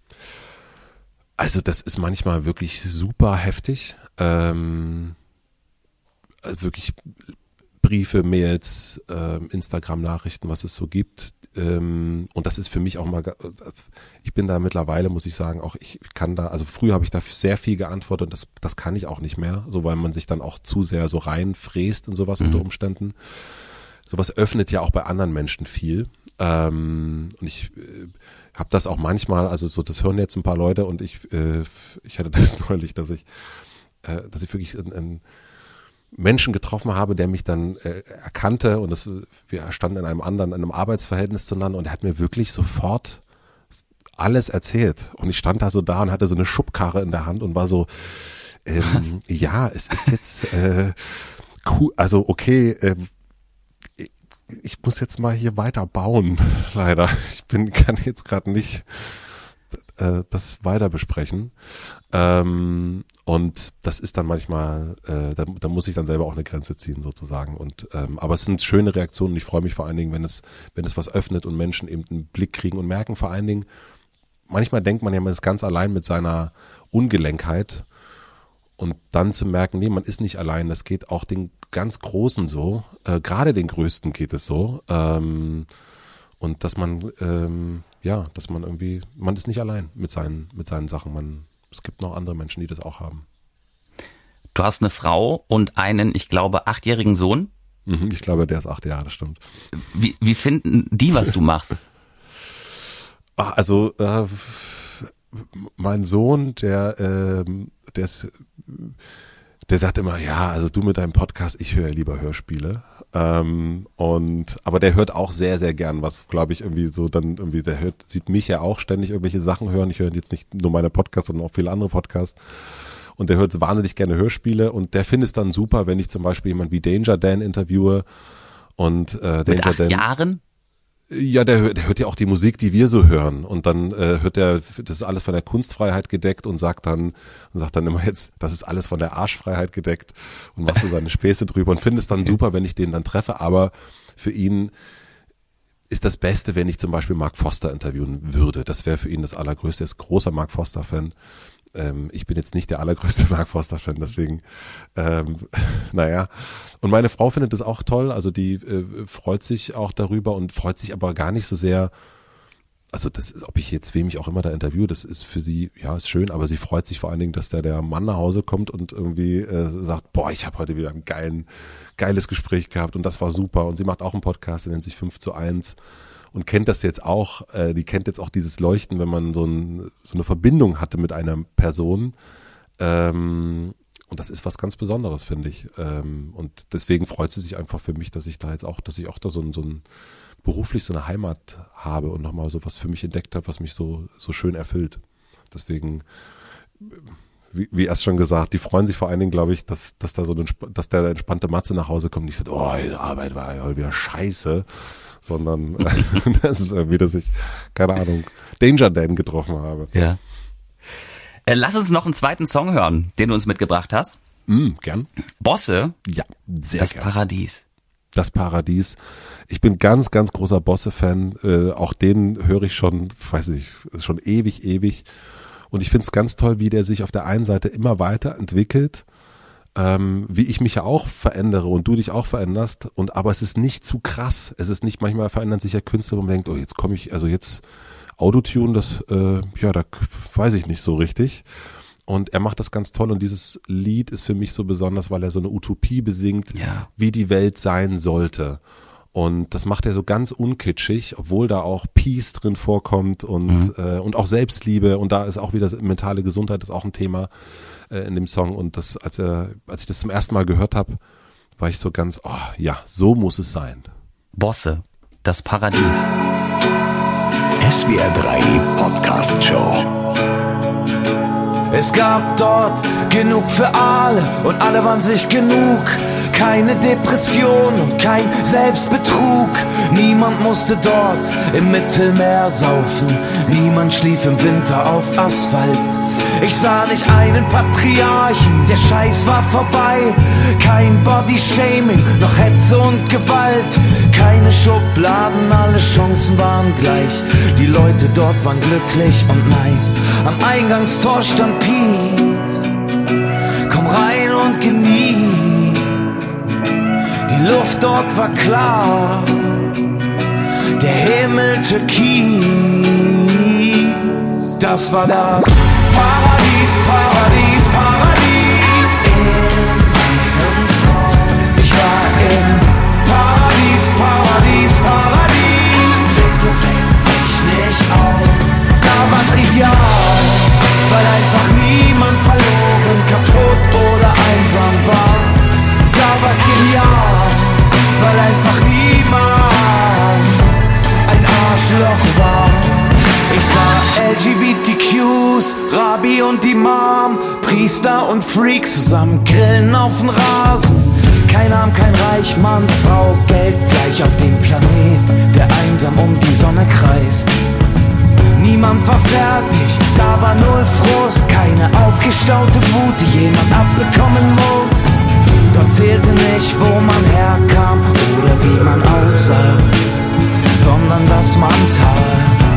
Also das ist manchmal wirklich super heftig, ähm, wirklich Briefe, Mails, äh, Instagram-Nachrichten, was es so gibt. Ähm, und das ist für mich auch mal, ich bin da mittlerweile, muss ich sagen, auch ich kann da, also früher habe ich da sehr viel geantwortet und das, das kann ich auch nicht mehr, so weil man sich dann auch zu sehr so reinfräst und sowas mhm. unter Umständen. Sowas öffnet ja auch bei anderen Menschen viel. Ähm, und ich äh, habe das auch manchmal, also so, das hören jetzt ein paar Leute und ich, äh, ich hatte das neulich, dass ich, äh, dass ich wirklich ein, ein Menschen getroffen habe, der mich dann äh, erkannte und das, wir standen in einem anderen, in einem Arbeitsverhältnis zueinander und er hat mir wirklich sofort alles erzählt und ich stand da so da und hatte so eine Schubkarre in der Hand und war so, ähm, ja, es ist jetzt äh, cool, also okay, äh, ich muss jetzt mal hier weiter bauen, leider. Ich bin, kann jetzt gerade nicht, äh, das weiter besprechen. Ähm, und das ist dann manchmal, äh, da, da muss ich dann selber auch eine Grenze ziehen sozusagen. Und ähm, aber es sind schöne Reaktionen. Ich freue mich vor allen Dingen, wenn es, wenn es was öffnet und Menschen eben einen Blick kriegen und merken vor allen Dingen, manchmal denkt man ja, man ist ganz allein mit seiner Ungelenkheit. Und dann zu merken, nee, man ist nicht allein, das geht auch den ganz Großen so, äh, gerade den Größten geht es so. Ähm, und dass man, ähm, ja, dass man irgendwie, man ist nicht allein mit seinen, mit seinen Sachen. Man, es gibt noch andere Menschen, die das auch haben. Du hast eine Frau und einen, ich glaube, achtjährigen Sohn. Mhm, ich glaube, der ist acht Jahre, das stimmt. Wie, wie finden die, was du machst? Ach, also, äh, mein Sohn, der, ähm, der ist, der sagt immer, ja, also du mit deinem Podcast, ich höre lieber Hörspiele. Ähm, und, aber der hört auch sehr, sehr gern, was, glaube ich, irgendwie so dann irgendwie, der hört, sieht mich ja auch ständig irgendwelche Sachen hören. Ich höre jetzt nicht nur meine Podcasts, sondern auch viele andere Podcasts. Und der hört wahnsinnig gerne Hörspiele und der findet es dann super, wenn ich zum Beispiel jemand wie Danger Dan interviewe. Und, äh, Mit Danger acht Dan, Jahren? Ja, der hört, der hört ja auch die Musik, die wir so hören. Und dann äh, hört er, das ist alles von der Kunstfreiheit gedeckt und sagt dann, und sagt dann immer jetzt, das ist alles von der Arschfreiheit gedeckt und macht so seine Späße drüber und findet es dann super, wenn ich den dann treffe. Aber für ihn ist das Beste, wenn ich zum Beispiel Mark Foster interviewen würde. Das wäre für ihn das Allergrößte. Er ist großer Mark Foster-Fan. Ähm, ich bin jetzt nicht der allergrößte Mark Foster-Fan, deswegen, ähm, naja. Und meine Frau findet das auch toll, also die äh, freut sich auch darüber und freut sich aber gar nicht so sehr, also das, ob ich jetzt wem ich auch immer da interviewe, das ist für sie, ja, ist schön, aber sie freut sich vor allen Dingen, dass da der Mann nach Hause kommt und irgendwie äh, sagt, boah, ich habe heute wieder ein geilen, geiles Gespräch gehabt und das war super. Und sie macht auch einen Podcast, der nennt sich fünf zu eins. Und kennt das jetzt auch, äh, die kennt jetzt auch dieses Leuchten, wenn man so, ein, so eine Verbindung hatte mit einer Person. Ähm, und das ist was ganz Besonderes, finde ich. Ähm, und deswegen freut sie sich einfach für mich, dass ich da jetzt auch, dass ich auch da so ein, so ein beruflich so eine Heimat habe und nochmal so was für mich entdeckt habe, was mich so, so schön erfüllt. Deswegen, wie, wie erst schon gesagt, die freuen sich vor allen Dingen, glaube ich, dass, dass da so ein, dass der entspannte Matze nach Hause kommt und nicht sagt, oh, die Arbeit war heute wieder scheiße. Sondern das ist irgendwie, dass ich, keine Ahnung, Danger Dan getroffen habe. Ja. Äh, lass uns noch einen zweiten Song hören, den du uns mitgebracht hast. Mm, gern. Bosse. Ja, sehr Das gern. Paradies. Das Paradies. Ich bin ganz, ganz großer Bosse-Fan. Äh, auch den höre ich schon, weiß nicht, schon ewig, ewig. Und ich finde es ganz toll, wie der sich auf der einen Seite immer weiterentwickelt. Ähm, wie ich mich ja auch verändere und du dich auch veränderst und aber es ist nicht zu krass. Es ist nicht, manchmal verändern sich ja Künstler und man denkt, oh, jetzt komme ich, also jetzt Autotune, das, äh, ja, da weiß ich nicht so richtig. Und er macht das ganz toll und dieses Lied ist für mich so besonders, weil er so eine Utopie besingt, Ja. wie die Welt sein sollte. Und das macht er so ganz unkitschig, obwohl da auch Peace drin vorkommt und, mhm. äh, und auch Selbstliebe und da ist auch wieder mentale Gesundheit ist auch ein Thema äh, in dem Song und das, als er, als ich das zum ersten Mal gehört habe, war ich so ganz, oh ja, so muss es sein. Bosse. Das Paradies. S W R drei Podcast Show. Es gab dort genug für alle und alle waren sich genug. Keine Depression und kein Selbstbetrug. Niemand musste dort im Mittelmeer saufen. Niemand schlief im Winter auf Asphalt. Ich sah nicht einen Patriarchen, der Scheiß war vorbei. Kein Bodyshaming, noch Hetze und Gewalt. Keine Schubladen, alle Chancen waren gleich. Die Leute dort waren glücklich und nice. Am Eingangstor stand Peace. Komm rein und genieß. Die Luft dort war klar. Der Himmel türkis. Das war das Paradies, Paradies, Paradies. In einem Traum. Ich war im Paradies, Paradies, Paradies. Bitte weck mich nicht auf. Da war's ideal, weil einfach niemand verloren, kaputt oder einsam war. Da war's genial, weil einfach niemand ein Arschloch war. Ich sah L G B T Qs, Rabbi und Imam, Priester und Freak zusammen grillen auf den Rasen. Kein Arm, kein Reich, Mann, Frau, Geld gleich auf dem Planet, der einsam um die Sonne kreist. Niemand war fertig, da war null Frust, keine aufgestaute Wut, die jemand abbekommen muss. Dort zählte nicht, wo man herkam oder wie man aussah, sondern was man tat.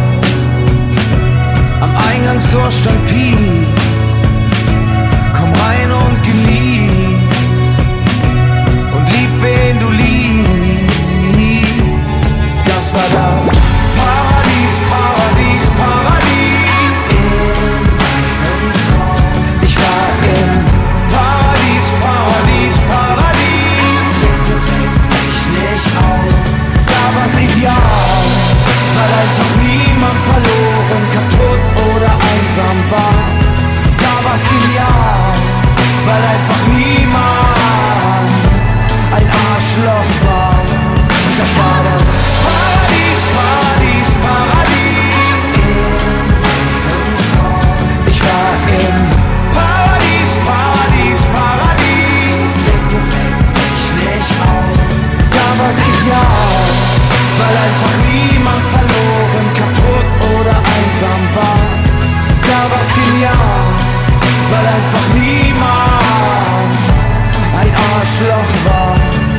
Am Eingangstor stand Piet, komm rein und genieß und lieb, wen du liebst. Das war das Paradies, Paradies, Paradies in einem Traum. Ich war im Paradies, Paradies, Paradies. Bitte weck mich nicht auf. Da war's ideal, weil einfach niemand verloren, kaputt oder einsam war. Da war's genial, weil einfach niemand ein Arschloch war. Und das war das Paradies, Paradies, Paradies. Ich war im Paradies, Paradies, Paradies. Bitte weck mich nicht auf. Da war's ideal, weil einfach niemand verloren, kaputt oder einsam war. Da war's genial, weil einfach niemand ein Arschloch war.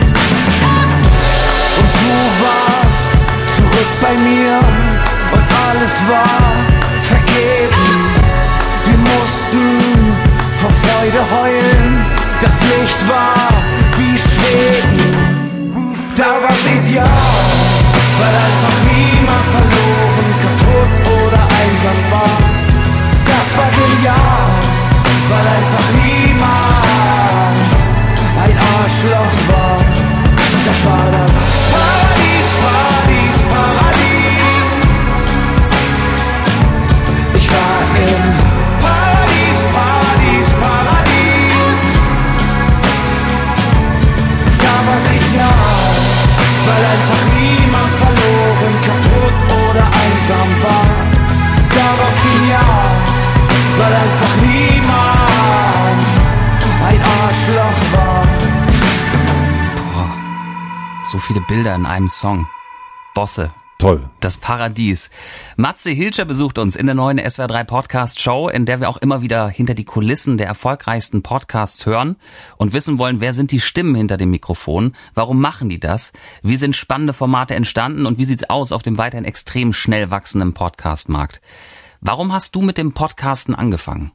Und du warst zurück bei mir und alles war vergeben. Wir mussten vor Freude heulen, das Licht war wie Schweden. Da war's ideal, weil einfach niemand verloren, kaputt oder einsam war. Das war genial, weil einfach niemand ein Arschloch war. Das war das Paradies, Paradies, Paradies. Ich war im Paradies, Paradies, Paradies. Da war's ideal, weil einfach niemand verloren, kaputt oder einsam war. Da war's genial, weil einfach niemand ein Arschloch war. So viele Bilder in einem Song. Bosse. Toll. Das Paradies. Matze Hilscher besucht uns in der neuen S W R drei Podcast Show, in der wir auch immer wieder hinter die Kulissen der erfolgreichsten Podcasts hören und wissen wollen, wer sind die Stimmen hinter dem Mikrofon? Warum machen die das? Wie sind spannende Formate entstanden und wie sieht's aus auf dem weiterhin extrem schnell wachsenden Podcastmarkt? Warum hast du mit dem Podcasten angefangen?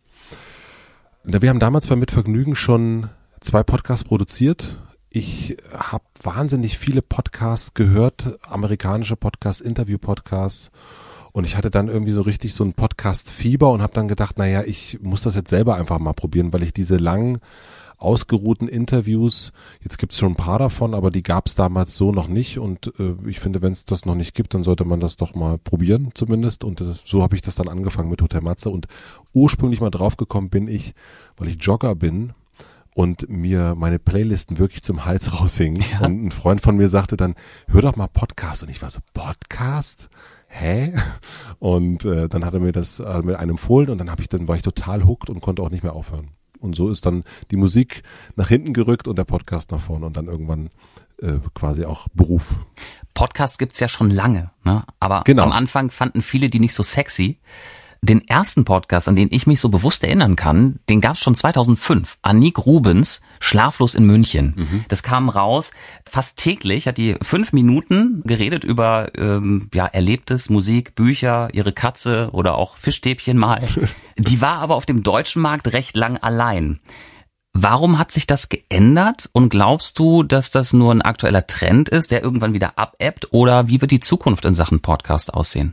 Wir haben damals bei Mitvergnügen schon zwei Podcasts produziert. Ich habe wahnsinnig viele Podcasts gehört, amerikanische Podcasts, Interview-Podcasts, und ich hatte dann irgendwie so richtig so ein Podcast-Fieber und habe dann gedacht, naja, ich muss das jetzt selber einfach mal probieren, weil ich diese langen, ausgeruhten Interviews, jetzt gibt's schon ein paar davon, aber die gab's damals so noch nicht, und äh, ich finde, wenn es das noch nicht gibt, dann sollte man das doch mal probieren zumindest, und das, so habe ich das dann angefangen mit Hotel Matze, und ursprünglich mal draufgekommen bin ich, weil ich Jogger bin und mir meine Playlisten wirklich zum Hals raushingen. Ja. Und ein Freund von mir sagte dann, hör doch mal Podcast. Und ich war so, Podcast? Hä? Und äh, dann hat er mir das äh, mit einem empfohlen, und dann habe ich dann war ich total hooked und konnte auch nicht mehr aufhören. Und so ist dann die Musik nach hinten gerückt und der Podcast nach vorne und dann irgendwann äh, quasi auch Beruf. Podcast gibt's ja schon lange, ne? Aber genau. Am Anfang fanden viele die nicht so sexy. Den ersten Podcast, an den ich mich so bewusst erinnern kann, den gab's schon zweitausendfünf. Anik Rubens, Schlaflos in München. Mhm. Das kam raus, fast täglich hat die fünf Minuten geredet über ähm, ja Erlebtes, Musik, Bücher, ihre Katze oder auch Fischstäbchen mal. Die war aber auf dem deutschen Markt recht lang allein. Warum hat sich das geändert, und glaubst du, dass das nur ein aktueller Trend ist, der irgendwann wieder abebbt, oder wie wird die Zukunft in Sachen Podcast aussehen?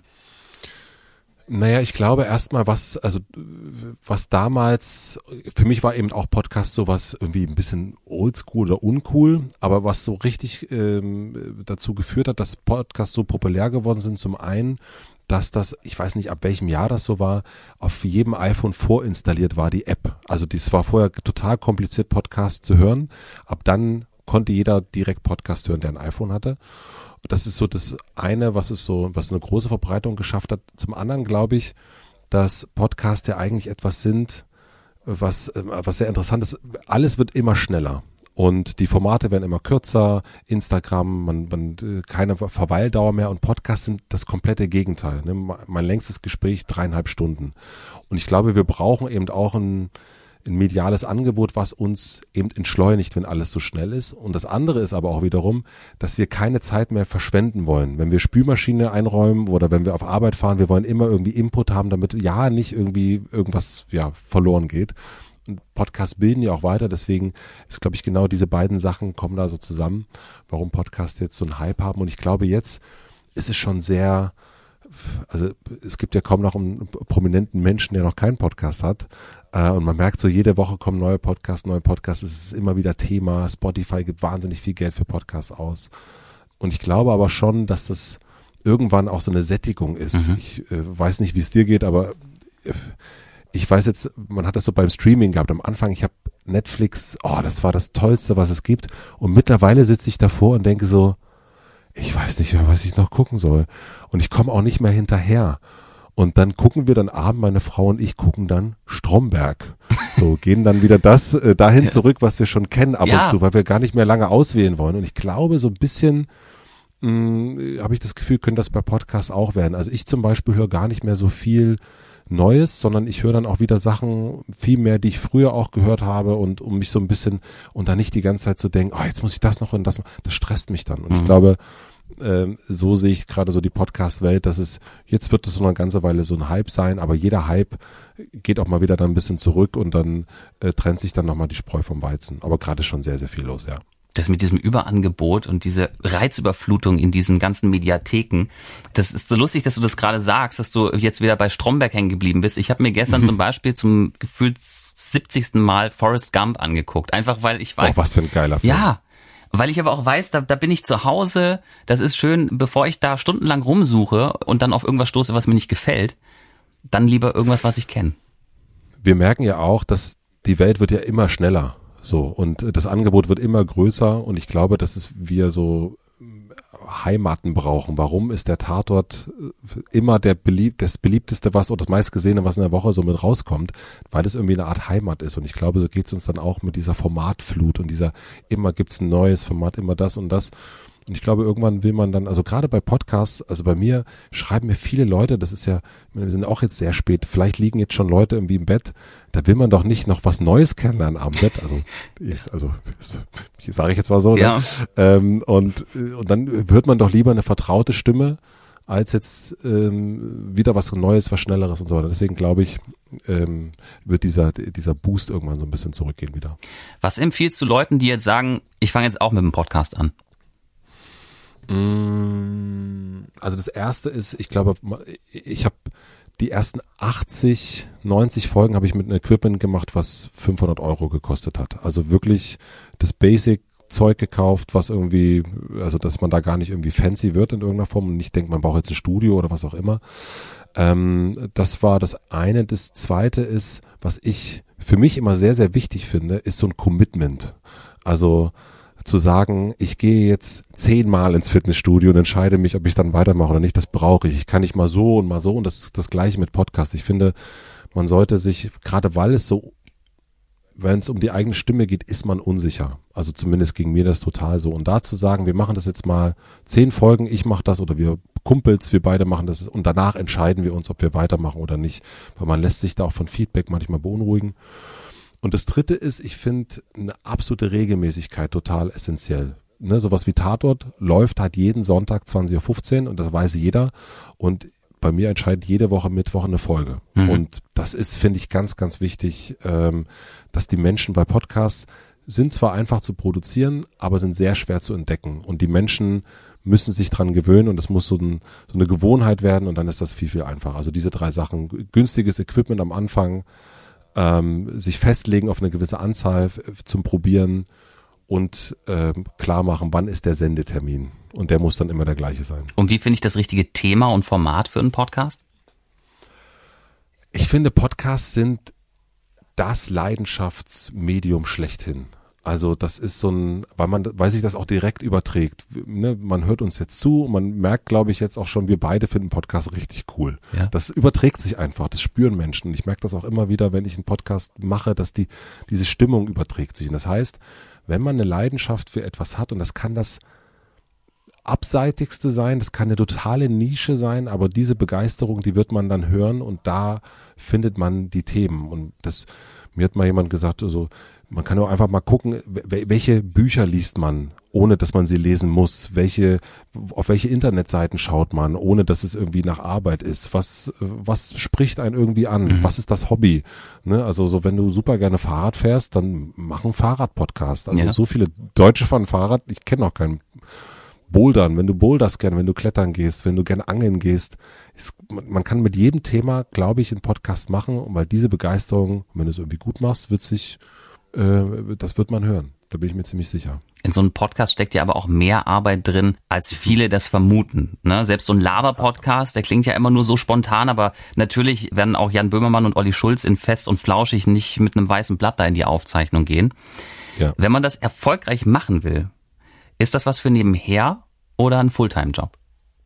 Naja, ich glaube erstmal, was, also, was damals, für mich war eben auch Podcast sowas irgendwie ein bisschen oldschool oder uncool, aber was so richtig ähm, dazu geführt hat, dass Podcasts so populär geworden sind, zum einen, dass das, ich weiß nicht, ab welchem Jahr das so war, auf jedem iPhone vorinstalliert war, die App. Also das war vorher total kompliziert, Podcasts zu hören. Ab dann konnte jeder direkt Podcast hören, der ein iPhone hatte. Das ist so das eine, was es so, was eine große Verbreitung geschafft hat. Zum anderen glaube ich, dass Podcasts ja eigentlich etwas sind, was, was sehr interessant ist. Alles wird immer schneller. Und die Formate werden immer kürzer, Instagram, man, man keine Verweildauer mehr und Podcasts sind das komplette Gegenteil. Ne? Mein längstes Gespräch dreieinhalb Stunden. Und ich glaube, wir brauchen eben auch ein, ein mediales Angebot, was uns eben entschleunigt, wenn alles so schnell ist. Und das andere ist aber auch wiederum, dass wir keine Zeit mehr verschwenden wollen. Wenn wir Spülmaschine einräumen oder wenn wir auf Arbeit fahren, wir wollen immer irgendwie Input haben, damit ja nicht irgendwie irgendwas ja verloren geht. Und Podcasts bilden ja auch weiter, deswegen ist, glaube ich, genau diese beiden Sachen kommen da so zusammen, warum Podcasts jetzt so einen Hype haben. Und ich glaube, jetzt ist es schon sehr, also es gibt ja kaum noch einen prominenten Menschen, der noch keinen Podcast hat. Äh, und man merkt so, jede Woche kommen neue Podcasts, neue Podcasts, es ist immer wieder Thema. Spotify gibt wahnsinnig viel Geld für Podcasts aus. Und ich glaube aber schon, dass das irgendwann auch so eine Sättigung ist. Mhm. Ich äh, weiß nicht, wie es dir geht, aber äh, ich weiß jetzt, man hat das so beim Streaming gehabt. Am Anfang, ich habe Netflix, oh, das war das Tollste, was es gibt. Und mittlerweile sitze ich davor und denke so, ich weiß nicht mehr, was ich noch gucken soll. Und ich komme auch nicht mehr hinterher. Und dann gucken wir dann abends, meine Frau und ich gucken dann Stromberg. So, gehen dann wieder das äh, dahin zurück, was wir schon kennen ab Ja. und zu, weil wir gar nicht mehr lange auswählen wollen. Und ich glaube, so ein bisschen habe ich das Gefühl, können das bei Podcasts auch werden. Also ich zum Beispiel höre gar nicht mehr so viel Neues, sondern ich höre dann auch wieder Sachen viel mehr, die ich früher auch gehört habe und um mich so ein bisschen und dann nicht die ganze Zeit zu denken, oh, jetzt muss ich das noch und das noch, das stresst mich dann. Und Mhm. ich glaube, ähm, so sehe ich gerade so die Podcast-Welt, dass es, jetzt wird es noch eine ganze Weile so ein Hype sein, aber jeder Hype geht auch mal wieder dann ein bisschen zurück und dann äh, trennt sich dann nochmal die Spreu vom Weizen. Aber gerade ist schon sehr, sehr viel los, ja. Das mit diesem Überangebot und diese Reizüberflutung in diesen ganzen Mediatheken, das ist so lustig, dass du das gerade sagst, dass du jetzt wieder bei Stromberg hängen geblieben bist. Ich habe mir gestern zum Beispiel zum gefühlt siebzigsten Mal Forrest Gump angeguckt, einfach weil ich weiß... Oh, was für ein geiler Film. Ja, weil ich aber auch weiß, da, da bin ich zu Hause, das ist schön, bevor ich da stundenlang rumsuche und dann auf irgendwas stoße, was mir nicht gefällt, dann lieber irgendwas, was ich kenne. Wir merken ja auch, dass die Welt wird ja immer schneller. So, und das Angebot wird immer größer und ich glaube, dass es wir so Heimaten brauchen. Warum ist der Tatort immer der belieb das beliebteste was oder das meistgesehene, was in der Woche so mit rauskommt, weil es irgendwie eine Art Heimat ist. Und ich glaube, so geht es uns dann auch mit dieser Formatflut und dieser, immer gibt's ein neues Format, immer das und das. Und ich glaube, irgendwann will man dann, also gerade bei Podcasts, also bei mir schreiben mir viele Leute, das ist ja, wir sind auch jetzt sehr spät, vielleicht liegen jetzt schon Leute irgendwie im Bett, da will man doch nicht noch was Neues kennenlernen am Bett, also, also sage ich jetzt mal so, Ja. ne? ähm, und, und dann hört man doch lieber eine vertraute Stimme, als jetzt ähm, wieder was Neues, was Schnelleres und so weiter. Deswegen glaube ich, ähm, wird dieser, dieser Boost irgendwann so ein bisschen zurückgehen wieder. Was empfiehlst du Leuten, die jetzt sagen, ich fange jetzt auch mit dem Podcast an? Also das erste ist, ich glaube, ich habe die ersten achtzig, neunzig Folgen habe ich mit einem Equipment gemacht, was fünfhundert Euro gekostet hat. Also wirklich das Basic-Zeug gekauft, was irgendwie, also dass man da gar nicht irgendwie fancy wird in irgendeiner Form und nicht denkt, man braucht jetzt ein Studio oder was auch immer. Ähm, das war das eine. Das zweite ist, was ich für mich immer sehr, sehr wichtig finde, ist so ein Commitment. Also zu sagen, ich gehe jetzt zehnmal ins Fitnessstudio und entscheide mich, ob ich dann weitermache oder nicht, das brauche ich. Ich kann nicht mal so und mal so und das ist das Gleiche mit Podcasts. Ich finde, man sollte sich, gerade weil es so, wenn es um die eigene Stimme geht, ist man unsicher. Also zumindest ging mir das total so. Und da zu sagen, wir machen das jetzt mal zehn Folgen, ich mache das oder wir Kumpels, wir beide machen das und danach entscheiden wir uns, ob wir weitermachen oder nicht. Weil man lässt sich da auch von Feedback manchmal beunruhigen. Und das dritte ist, ich finde eine absolute Regelmäßigkeit total essentiell. Ne, sowas wie Tatort läuft halt jeden Sonntag zwanzig Uhr fünfzehn und das weiß jeder. Und bei mir entscheidet jede Woche Mittwoch eine Folge. Mhm. Und das ist, finde ich, ganz, ganz wichtig, ähm, dass die Menschen bei Podcasts sind zwar einfach zu produzieren, aber sind sehr schwer zu entdecken. Und die Menschen müssen sich dran gewöhnen und es muss so, ein, so eine Gewohnheit werden und dann ist das viel, viel einfacher. Also diese drei Sachen, günstiges Equipment am Anfang, Ähm, sich festlegen auf eine gewisse Anzahl f- zum Probieren und ähm, klar machen, wann ist der Sendetermin. Und der muss dann immer der gleiche sein. Und wie finde ich das richtige Thema und Format für einen Podcast? Ich finde, Podcasts sind das Leidenschaftsmedium schlechthin. Also das ist so ein, weil man, weil sich das auch direkt überträgt. Ne? Man hört uns jetzt zu und man merkt, glaube ich, jetzt auch schon, wir beide finden Podcasts richtig cool. Ja. Das überträgt sich einfach, das spüren Menschen. Ich merke das auch immer wieder, wenn ich einen Podcast mache, dass die diese Stimmung überträgt sich. Und das heißt, wenn man eine Leidenschaft für etwas hat, und das kann das Abseitigste sein, das kann eine totale Nische sein, aber diese Begeisterung, die wird man dann hören und da findet man die Themen. Und das, mir hat mal jemand gesagt, also, man kann auch einfach mal gucken, welche Bücher liest man, ohne dass man sie lesen muss, welche, auf welche Internetseiten schaut man, ohne dass es irgendwie nach Arbeit ist, was, was spricht einen irgendwie an, mhm. was ist das Hobby, ne? Also so, wenn du super gerne Fahrrad fährst, dann mach einen Fahrrad-Podcast. Also ja. so viele Deutsche fahren Fahrrad, ich kenne auch keinen. Bouldern, wenn du boulderst gerne, wenn du klettern gehst, wenn du gerne angeln gehst, ist, man, man kann mit jedem Thema, glaube ich, einen Podcast machen, und weil diese Begeisterung, wenn du es irgendwie gut machst, wird sich, äh, das wird man hören. Da bin ich mir ziemlich sicher. In so einem Podcast steckt ja aber auch mehr Arbeit drin, als viele das vermuten. Ne? Selbst so ein Laber-Podcast, der klingt ja immer nur so spontan, aber natürlich werden auch Jan Böhmermann und Olli Schulz in Fest und Flauschig nicht mit einem weißen Blatt da in die Aufzeichnung gehen. Ja. Wenn man das erfolgreich machen will, ist das was für nebenher oder ein Fulltime-Job?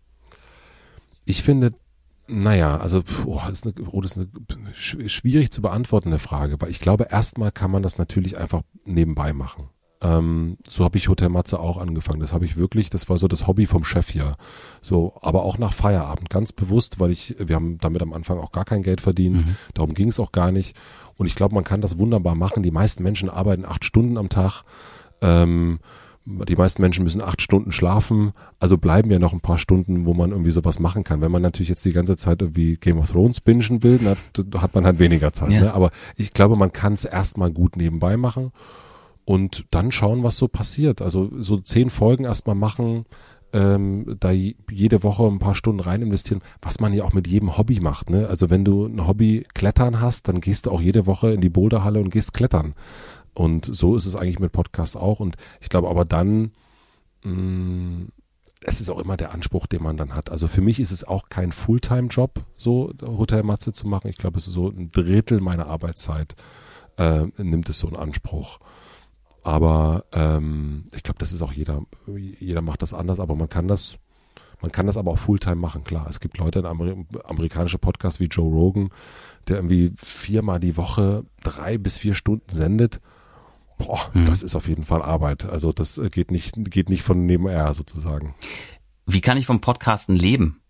Ich finde, naja, also oh, das ist eine, oh, das ist eine schwierig zu beantwortende Frage, weil ich glaube, erstmal kann man das natürlich einfach nebenbei machen. Ähm, so habe ich Hotel Matze auch angefangen. Das habe ich wirklich, das war so das Hobby vom Chef hier. So, aber auch nach Feierabend, ganz bewusst, weil ich, wir haben damit am Anfang auch gar kein Geld verdient. Mhm. Darum ging es auch gar nicht. Und ich glaube, man kann das wunderbar machen. Die meisten Menschen arbeiten acht Stunden am Tag. Ähm, Die meisten Menschen müssen acht Stunden schlafen, also bleiben ja noch ein paar Stunden, wo man irgendwie sowas machen kann. Wenn man natürlich jetzt die ganze Zeit irgendwie Game of Thrones bingen will, dann hat man halt weniger Zeit. Ja. Ne? Aber ich glaube, man kann es erstmal gut nebenbei machen und dann schauen, was so passiert. Also so zehn Folgen erstmal machen, ähm, da jede Woche ein paar Stunden rein investieren, was man ja auch mit jedem Hobby macht. Ne? Also wenn du ein Hobby Klettern hast, dann gehst du auch jede Woche in die Boulderhalle und gehst klettern. Und so ist es eigentlich mit Podcasts auch. Und ich glaube aber dann, mh, es ist auch immer der Anspruch, den man dann hat. Also für mich ist es auch kein Fulltime-Job, so Hotel Matze zu machen. Ich glaube, es ist so ein Drittel meiner Arbeitszeit, äh, nimmt es so einen Anspruch. Aber ähm, ich glaube, das ist auch jeder, jeder macht das anders, aber man kann das, man kann das aber auch Fulltime machen, klar. Es gibt Leute in Amer- amerikanische Podcasts wie Joe Rogan, der irgendwie viermal die Woche drei bis vier Stunden sendet. Boah, mhm. das ist auf jeden Fall Arbeit. Also das geht nicht, geht nicht von nebenher sozusagen. Wie kann ich vom Podcasten leben?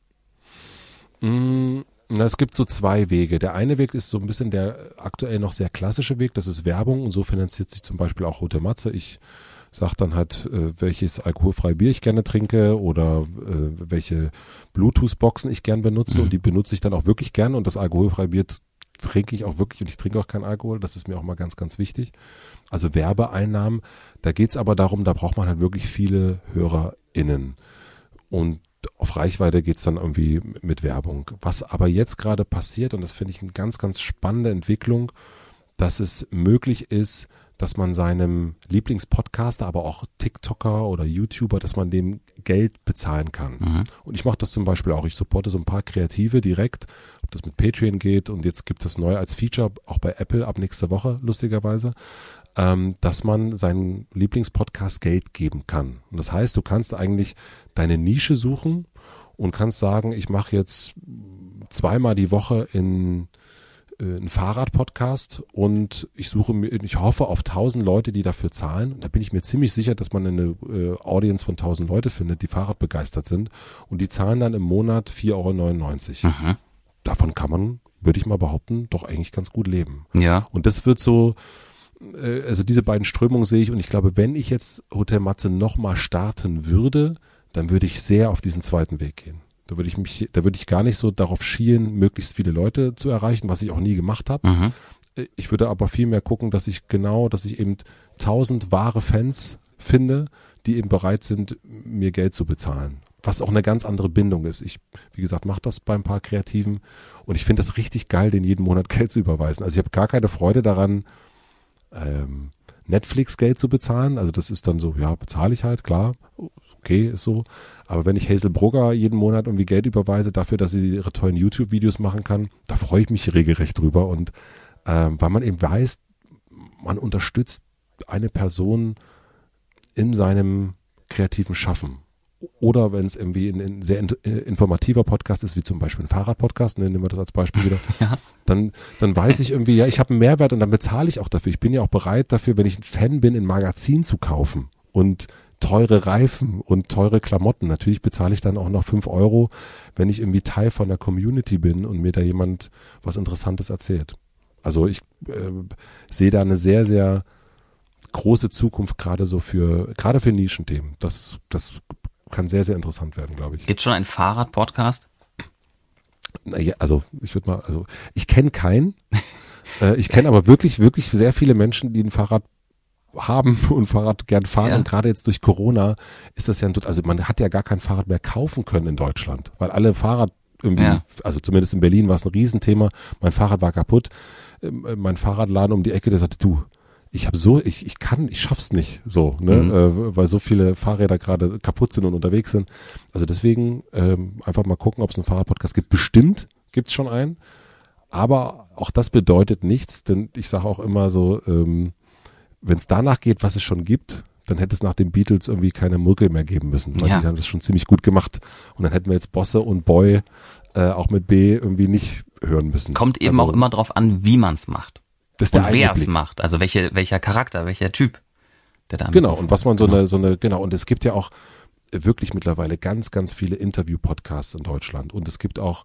Mm, na, es gibt so zwei Wege. Der eine Weg ist so ein bisschen der aktuell noch sehr klassische Weg. Das ist Werbung, und so finanziert sich zum Beispiel auch Hotel Matze. Ich sag dann halt, äh, welches alkoholfreie Bier ich gerne trinke oder äh, welche Bluetooth-Boxen ich gern benutze, mhm. und die benutze ich dann auch wirklich gern, und das alkoholfreie Bier trinke ich auch wirklich, und ich trinke auch keinen Alkohol, das ist mir auch mal ganz, ganz wichtig. Also Werbeeinnahmen, da geht's aber darum, da braucht man halt wirklich viele HörerInnen, und auf Reichweite geht's dann irgendwie mit Werbung. Was aber jetzt gerade passiert, und das finde ich eine ganz, ganz spannende Entwicklung, dass es möglich ist, dass man seinem Lieblingspodcaster, aber auch TikToker oder YouTuber, dass man dem Geld bezahlen kann. Mhm. Und ich mache das zum Beispiel auch. Ich supporte so ein paar Kreative direkt, ob das mit Patreon geht, und jetzt gibt es neu als Feature auch bei Apple ab nächste Woche, lustigerweise, ähm, dass man seinen Lieblingspodcast Geld geben kann. Und das heißt, du kannst eigentlich deine Nische suchen und kannst sagen, ich mache jetzt zweimal die Woche in ein Fahrrad-Podcast, und ich suche mir, ich hoffe auf tausend Leute, die dafür zahlen. Und da bin ich mir ziemlich sicher, dass man eine äh, Audience von tausend Leute findet, die Fahrradbegeistert sind, und die zahlen dann im Monat vier Euro neunundneunzig. Mhm. Davon kann man, würde ich mal behaupten, doch eigentlich ganz gut leben. Ja. Und das wird so, äh, also diese beiden Strömungen sehe ich, und ich glaube, wenn ich jetzt Hotel Matze nochmal starten würde, dann würde ich sehr auf diesen zweiten Weg gehen. Da würde ich mich, da würde ich gar nicht so darauf schielen, möglichst viele Leute zu erreichen, was ich auch nie gemacht habe. Mhm. Ich würde aber viel mehr gucken, dass ich genau, dass ich eben tausend wahre Fans finde, die eben bereit sind, mir Geld zu bezahlen. Was auch eine ganz andere Bindung ist. Ich, wie gesagt, mache das bei ein paar Kreativen, und ich finde das richtig geil, denen jeden Monat Geld zu überweisen. Also ich habe gar keine Freude daran, ähm, Netflix Geld zu bezahlen. Also das ist dann so, ja, bezahle ich halt, klar, okay, ist so. Aber wenn ich Hazel Brugger jeden Monat irgendwie Geld überweise dafür, dass sie ihre tollen YouTube-Videos machen kann, da freue ich mich regelrecht drüber. Und ähm, weil man eben weiß, man unterstützt eine Person in seinem kreativen Schaffen. oder wenn es irgendwie ein, ein sehr in, äh, informativer Podcast ist, wie zum Beispiel ein Fahrradpodcast, ne, nehmen wir das als Beispiel wieder, Ja. dann, dann weiß ich irgendwie, ja, ich habe einen Mehrwert und dann bezahle ich auch dafür. Ich bin ja auch bereit dafür, wenn ich ein Fan bin, ein Magazin zu kaufen und teure Reifen und teure Klamotten. Natürlich bezahle ich dann auch noch fünf Euro, wenn ich irgendwie Teil von der Community bin und mir da jemand was Interessantes erzählt. Also ich äh, sehe da eine sehr, sehr große Zukunft gerade so für, gerade für Nischenthemen. Das, das kann sehr, sehr interessant werden, glaube ich. Gibt schon einen Fahrrad-Podcast? Naja, also ich würde mal, also ich kenne keinen. äh, ich kenne aber wirklich, wirklich sehr viele Menschen, die ein Fahrrad haben und Fahrrad gern fahren. Ja. Und gerade jetzt durch Corona ist das ja ein, also man hat ja gar kein Fahrrad mehr kaufen können in Deutschland, weil alle Fahrrad irgendwie, Ja. also zumindest in Berlin war es ein Riesenthema. Mein Fahrrad war kaputt. Ähm, Mein Fahrradladen um die Ecke, der sagte, du, ich habe so, ich, ich kann, ich schaff's nicht so, ne, Mhm. äh, weil so viele Fahrräder gerade kaputt sind und unterwegs sind. Also deswegen ähm, einfach mal gucken, ob es einen Fahrradpodcast gibt. Bestimmt gibt's schon einen, aber auch das bedeutet nichts, denn ich sage auch immer so, ähm, wenn es danach geht, was es schon gibt, dann hätte es nach den Beatles irgendwie keine Mucke mehr geben müssen, weil Ja. die haben das schon ziemlich gut gemacht und dann hätten wir jetzt Bosse und Boy äh, auch mit B irgendwie nicht hören müssen. Kommt eben Also, auch immer drauf an, wie man es macht. das ist der Und wer es Einblick. macht. Also welche, welcher Charakter, welcher Typ, der da Genau, und was man so Genau. eine, so eine, genau, und es gibt ja auch wirklich mittlerweile ganz, ganz viele Interview-Podcasts in Deutschland und es gibt auch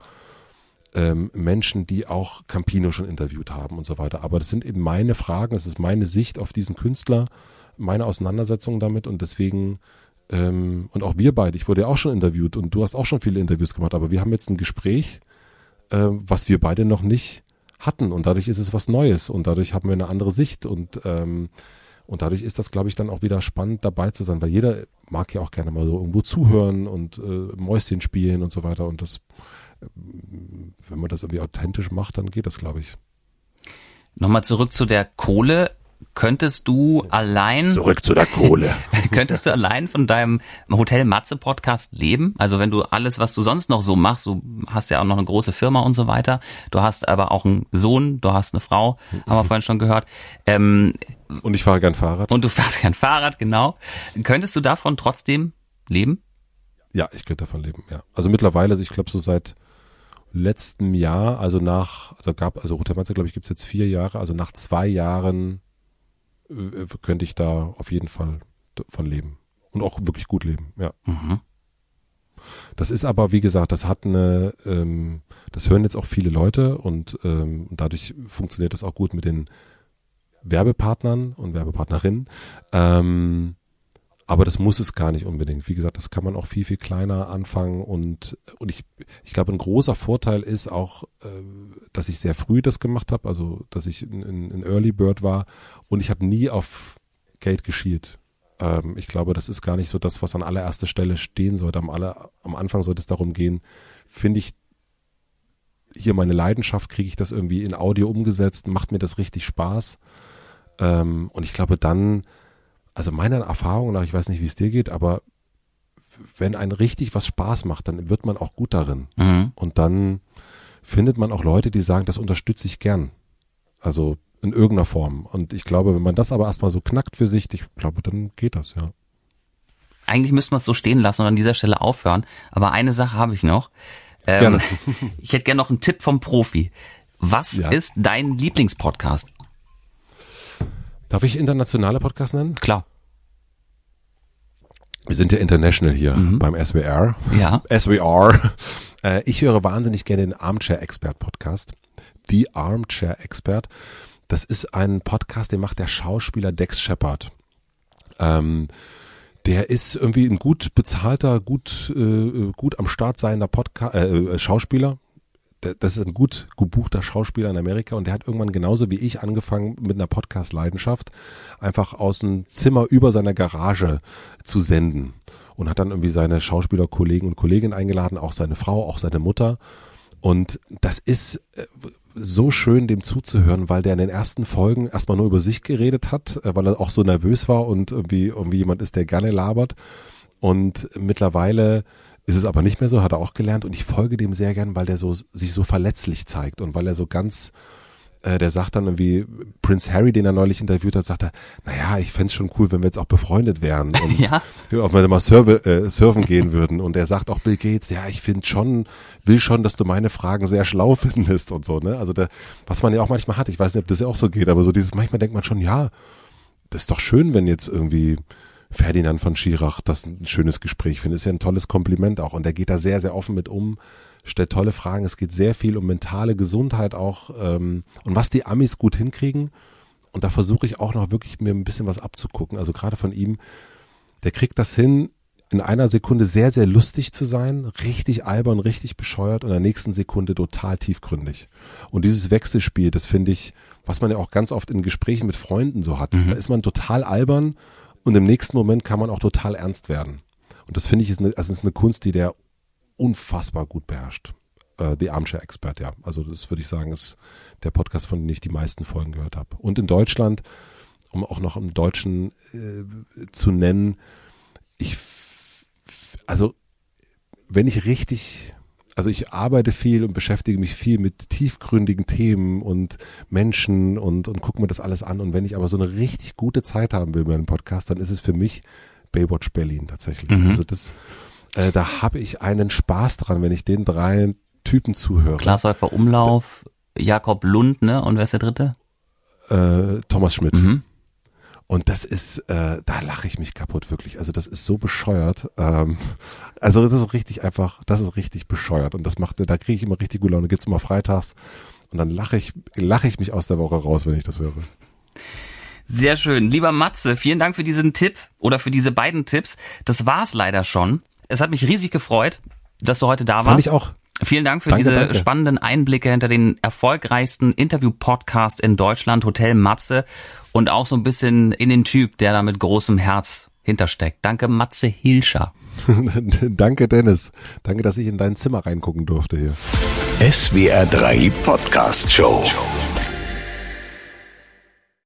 ähm, Menschen, die auch Campino schon interviewt haben und so weiter. Aber das sind eben meine Fragen, das ist meine Sicht auf diesen Künstler, meine Auseinandersetzung damit und deswegen, ähm, und auch wir beide, ich wurde ja auch schon interviewt und du hast auch schon viele Interviews gemacht, aber wir haben jetzt ein Gespräch, äh, was wir beide noch nicht hatten und dadurch ist es was Neues und dadurch haben wir eine andere Sicht und ähm, und dadurch ist das, glaube ich, dann auch wieder spannend dabei zu sein, weil jeder mag ja auch gerne mal so irgendwo zuhören und äh, Mäuschen spielen und so weiter und das, äh, wenn man das irgendwie authentisch macht, dann geht das, glaube ich. Nochmal zurück zu der Kohle. Könntest du allein, Zurück zu der Kohle. könntest du allein von deinem Hotel Matze Podcast leben? Also wenn du alles, was du sonst noch so machst, du hast ja auch noch eine große Firma und so weiter, du hast aber auch einen Sohn, du hast eine Frau, haben wir vorhin schon gehört, ähm, Und ich fahre gern Fahrrad. und du fährst kein Fahrrad, genau. Könntest du davon trotzdem leben? Ja, ich könnte davon leben, ja. Also mittlerweile, also ich glaube so seit letztem Jahr, also nach, also gab, also Hotel Matze, glaube ich, gibt's jetzt vier Jahre, also nach zwei Jahren äh, könnte ich da auf jeden Fall von leben. Und auch wirklich gut leben, ja. Mhm. Das ist aber, wie gesagt, das hat eine, ähm, das hören jetzt auch viele Leute und ähm, dadurch funktioniert das auch gut mit den Werbepartnern und Werbepartnerinnen. Ähm, aber das muss es gar nicht unbedingt. Wie gesagt, das kann man auch viel, viel kleiner anfangen und, und ich, ich glaube, ein großer Vorteil ist auch, äh, dass ich sehr früh das gemacht habe, also dass ich ein, ein Early Bird war und ich habe nie auf Geld geschielt. Ähm, ich glaube, das ist gar nicht so das, was an allererster Stelle stehen sollte. Am, aller, am Anfang sollte es darum gehen, finde ich hier meine Leidenschaft, kriege ich das irgendwie in Audio umgesetzt, macht mir das richtig Spaß. Ähm, und ich glaube dann, also meiner Erfahrung nach, ich weiß nicht, wie es dir geht, aber wenn einem richtig was Spaß macht, dann wird man auch gut darin. Mhm. Und dann findet man auch Leute, die sagen, das unterstütze ich gern. Also in irgendeiner Form. Und ich glaube, wenn man das aber erstmal so knackt für sich, ich glaube, dann geht das, ja. Eigentlich müsste man es so stehen lassen und an dieser Stelle aufhören. Aber eine Sache habe ich noch. Ähm, Gerne. Ich hätte gerne noch einen Tipp vom Profi. Was Ja. ist dein Lieblingspodcast? Darf ich internationale Podcasts nennen? Klar. Wir sind ja international hier beim S W R. Ja. S W R. Äh, ich höre wahnsinnig gerne den Armchair Expert Podcast. Die Armchair Expert. Das ist ein Podcast, den macht der Schauspieler Dex Shepard. Ähm, der ist irgendwie ein gut bezahlter, gut, äh, gut am Start seiender Podca- äh, Schauspieler. Das ist ein gut gebuchter Schauspieler in Amerika und der hat irgendwann genauso wie ich angefangen mit einer Podcast-Leidenschaft, einfach aus dem Zimmer über seiner Garage zu senden und hat dann irgendwie seine Schauspielerkollegen und Kolleginnen eingeladen, auch seine Frau, auch seine Mutter. Und das ist so schön, dem zuzuhören, weil der in den ersten Folgen erstmal nur über sich geredet hat, weil er auch so nervös war und irgendwie, irgendwie jemand ist, der gerne labert. Und mittlerweile ist es aber nicht mehr so, hat er auch gelernt und ich folge dem sehr gern, weil der so sich so verletzlich zeigt und weil er so ganz äh, der sagt dann irgendwie, Prince Harry, den er neulich interviewt hat, sagt er, naja, ich fänd's schon cool, wenn wir jetzt auch befreundet wären und Ja. ob wir mal surfe, äh, surfen gehen würden. Und er sagt auch Bill Gates, ja, ich finde schon, will schon, dass du meine Fragen sehr schlau findest und so, ne? Also der, was man ja auch manchmal hat, ich weiß nicht, ob das ja auch so geht, aber so dieses, manchmal denkt man schon, ja, das ist doch schön, wenn jetzt irgendwie Ferdinand von Schirach das ein schönes Gespräch findet. Ist ja ein tolles Kompliment auch. Und der geht da sehr, sehr offen mit um, stellt tolle Fragen. Es geht sehr viel um mentale Gesundheit auch ähm, und was die Amis gut hinkriegen. Und da versuche ich auch noch wirklich mir ein bisschen was abzugucken. Also gerade von ihm, der kriegt das hin, in einer Sekunde sehr, sehr lustig zu sein, richtig albern, richtig bescheuert und in der nächsten Sekunde total tiefgründig. Und dieses Wechselspiel, das finde ich, was man ja auch ganz oft in Gesprächen mit Freunden so hat. Mhm. Da ist man total albern und im nächsten Moment kann man auch total ernst werden. Und das finde ich ist eine, also ist eine Kunst, die der unfassbar gut beherrscht. Äh, The Armchair Expert, ja. Also das würde ich sagen, ist der Podcast, von dem ich die meisten Folgen gehört habe. Und in Deutschland, um auch noch im Deutschen äh, zu nennen, ich, also wenn ich richtig, also ich arbeite viel und beschäftige mich viel mit tiefgründigen Themen und Menschen und, und gucke mir das alles an. Und wenn ich aber so eine richtig gute Zeit haben will bei einem Podcast, dann ist es für mich Baywatch Berlin tatsächlich. Mhm. Also das, äh, da habe ich einen Spaß dran, wenn ich den drei Typen zuhöre. Glashäufer Umlauf, da, Jakob Lund, ne? Und wer ist der dritte? Äh, Thomas Schmidt. Mhm. Und das ist, äh, da lache ich mich kaputt, wirklich. Also das ist so bescheuert. Ähm, also das ist richtig einfach, das ist richtig bescheuert. Und das macht mir, da kriege ich immer richtig gute Laune. Gibt's immer freitags und dann lache ich, lache ich mich aus der Woche raus, wenn ich das höre. Sehr schön. Lieber Matze, vielen Dank für diesen Tipp oder für diese beiden Tipps. Das war's leider schon. Es hat mich riesig gefreut, dass du heute da warst. Fand ich auch. Vielen Dank für danke, diese danke. spannenden Einblicke hinter den erfolgreichsten Interview-Podcasts in Deutschland, Hotel Matze, und auch so ein bisschen in den Typ, der da mit großem Herz hintersteckt. Danke, Matze Hilscher. Danke, Dennis. Danke, dass ich in dein Zimmer reingucken durfte hier. S W R drei Podcast Show.